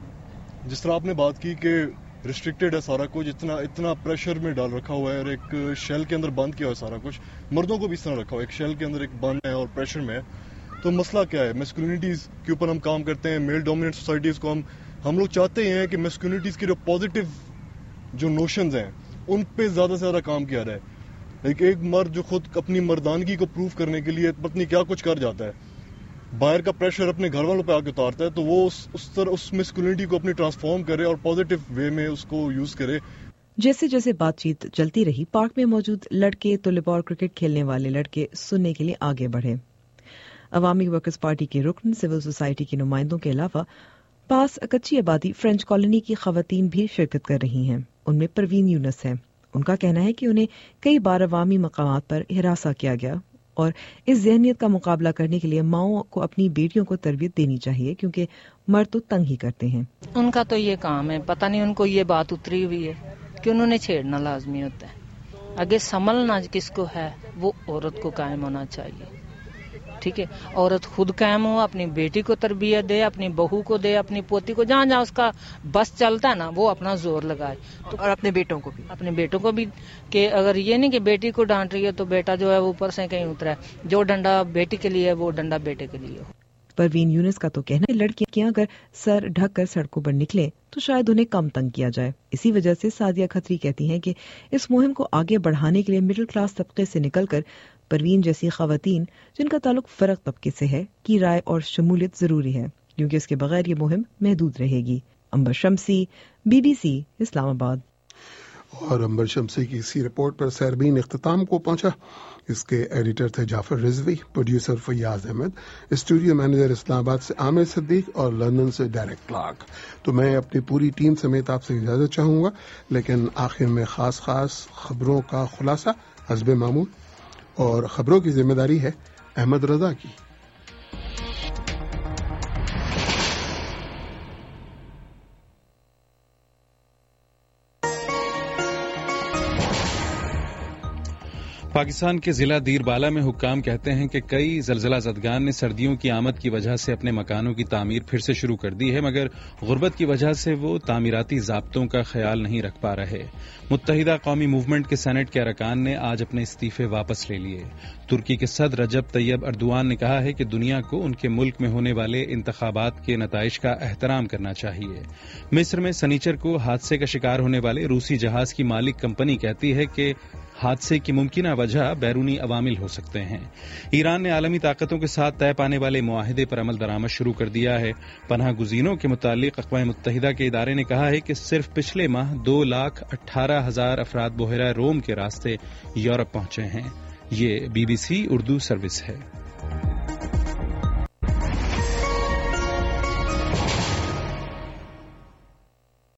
جس طرح آپ نے بات کی کہ ریسٹرکٹیڈ ہے سارا کچھ، اتنا اتنا پریشر میں ڈال رکھا ہوا ہے، اور ایک شیل کے اندر بند کیا ہوا ہے سارا کچھ، مردوں کو بھی اس طرح رکھا ہوا ہے، ایک شیل کے اندر ایک بند ہے اور پریشر میں ہے۔ تو مسئلہ کیا ہے؟ میسکولینٹیز کے اوپر ہم کام کرتے ہیں، میل ڈومیننٹ سوسائٹیز کو ہم ہم لوگ چاہتے ہیں کہ میسکولینٹیز کی جو پازیٹیو جو نوشنز ہیں ان پہ زیادہ سے زیادہ کام کیا جائے۔ ایک ایک مرد جو خود اپنی مردانگی کو پروف کرنے کے لیے پتنی کیا کچھ کر جاتا ہے، باہر کا پریشر اپنے گھر والوں پہ آ کے اتارتا ہے، تو وہ اس اس طرح اس میسکولینٹی کو اپنی ٹرانسفارم کرے اور پازیٹیو وے میں اس کو یوز کرے۔ جیسے جیسے بات چیت چلتی رہی، پارک میں موجود لڑکے طلباء اور کرکٹ کھیلنے والے لڑکے سننے کے لیے آگے بڑھے۔ عوامی ورکرز پارٹی کے رکن، سول سوسائٹی کے نمائندوں کے علاوہ پاس کچی آبادی فرینچ کالونی کی خواتین بھی شرکت کر رہی ہیں۔ ان میں پروین یونس ہے۔ ان کا کہنا ہے کہ انہیں کئی بار عوامی مقامات پر ہراساں کیا گیا، اور اس ذہنیت کا مقابلہ کرنے کے لیے ماؤں کو اپنی بیٹیوں کو تربیت دینی چاہیے، کیونکہ مرد تو تنگ ہی کرتے ہیں۔ ان کا تو یہ کام ہے، پتہ نہیں ان کو یہ بات اتری ہوئی ہے کہ انہوں نے چھیڑنا لازمی ہوتا ہے۔ آگے سنبھلنا کس کو ہے، وہ عورت کو قائم ہونا چاہیے۔ ٹھیک ہے، عورت خود قائم ہو، اپنی بیٹی کو تربیت دے، اپنی بہو کو دے، اپنی پوتی کو، جہاں جہاں اس کا بس چلتا ہے نا وہ اپنا زور لگائے، اور اپنے بیٹوں کو بھی اپنے بیٹوں کو بھی کہ اگر یہ نہیں کہ بیٹی کو ڈانٹ رہی ہے تو بیٹا جو ہے وہ اوپر سے کہیں اترا ہے، جو ڈنڈا بیٹی کے لیے وہ ڈنڈا بیٹے کے لیے ہو۔ پروین یونس کا تو کہنا ہے لڑکیاں اگر سر ڈھک کر سڑکوں پر نکلیں تو شاید انہیں کم تنگ کیا جائے۔ اسی وجہ سے سعدیہ کھتری کہتی ہیں کہ اس مہم کو آگے بڑھانے کے لیے مڈل کلاس طبقے سے نکل کر پروین جیسی خواتین جن کا تعلق فرق طبقے سے ہے کی رائے اور شمولیت ضروری ہے، کیونکہ اس کے بغیر یہ مہم محدود رہے گی۔ امبر شمسی، بی بی سی، اسلام آباد۔ اور امبر شمسی کی اسی رپورٹ پر سیربین اختتام کو پہنچا۔ اس کے ایڈیٹر تھے Jafar Rizvi, producer Fayyaz Ahmed, studio manager Islamabad سے عامر صدیق اور لندن سے ڈائریکٹ کلارک۔ تو میں اپنی پوری ٹیم سمیت آپ سے اجازت چاہوں گا، لیکن آخر میں خاص خاص خبروں کا خلاصہ حسب معمول، اور خبروں کی ذمہ داری ہے अहमद रजा की। पाकिस्तान के जिला दीरबाला में हुक्काम कहते हैं कि कई जलजला ज़दगान ने सर्दियों की आमद की वजह से अपने मकानों की तामीर फिर से शुरू कर दी है, मगर गुर्बत की वजह से वो तामीराती ज़ाब्तों का ख्याल नहीं रख पा रहे। मुत्तहिदा कौमी मूवमेंट के सेनेट के अरकान ने आज अपने इस्तीफे वापस ले लिए। तुर्की के सदर रजब तैयब अर्दुआन ने कहा है कि दुनिया को उनके मुल्क में होने वाले इंतखाबात के नताइज का एहतराम करना चाहिए। मिस्र में सनीचर को हादसे का शिकार होने वाले रूसी जहाज की मालिक कंपनी कहती है कि हादसे की मुमकिन वजह बैरूनी अवामिल हो सकते हैं। ईरान ने आलमी ताकतों के साथ तय पाने वाले मुआहिदे पर अमल दरामद शुरू कर दिया है। पनाह गुज़ीनों के मुतालिक अक़वाम मुत्तहिदा के इदारे ने कहा है कि सिर्फ पिछले माह दो लाख अठारह हजार अफराद बहरा रोम के रास्ते यूरोप पहुंचे हैं। ये बीबीसी उर्दू सर्विस है।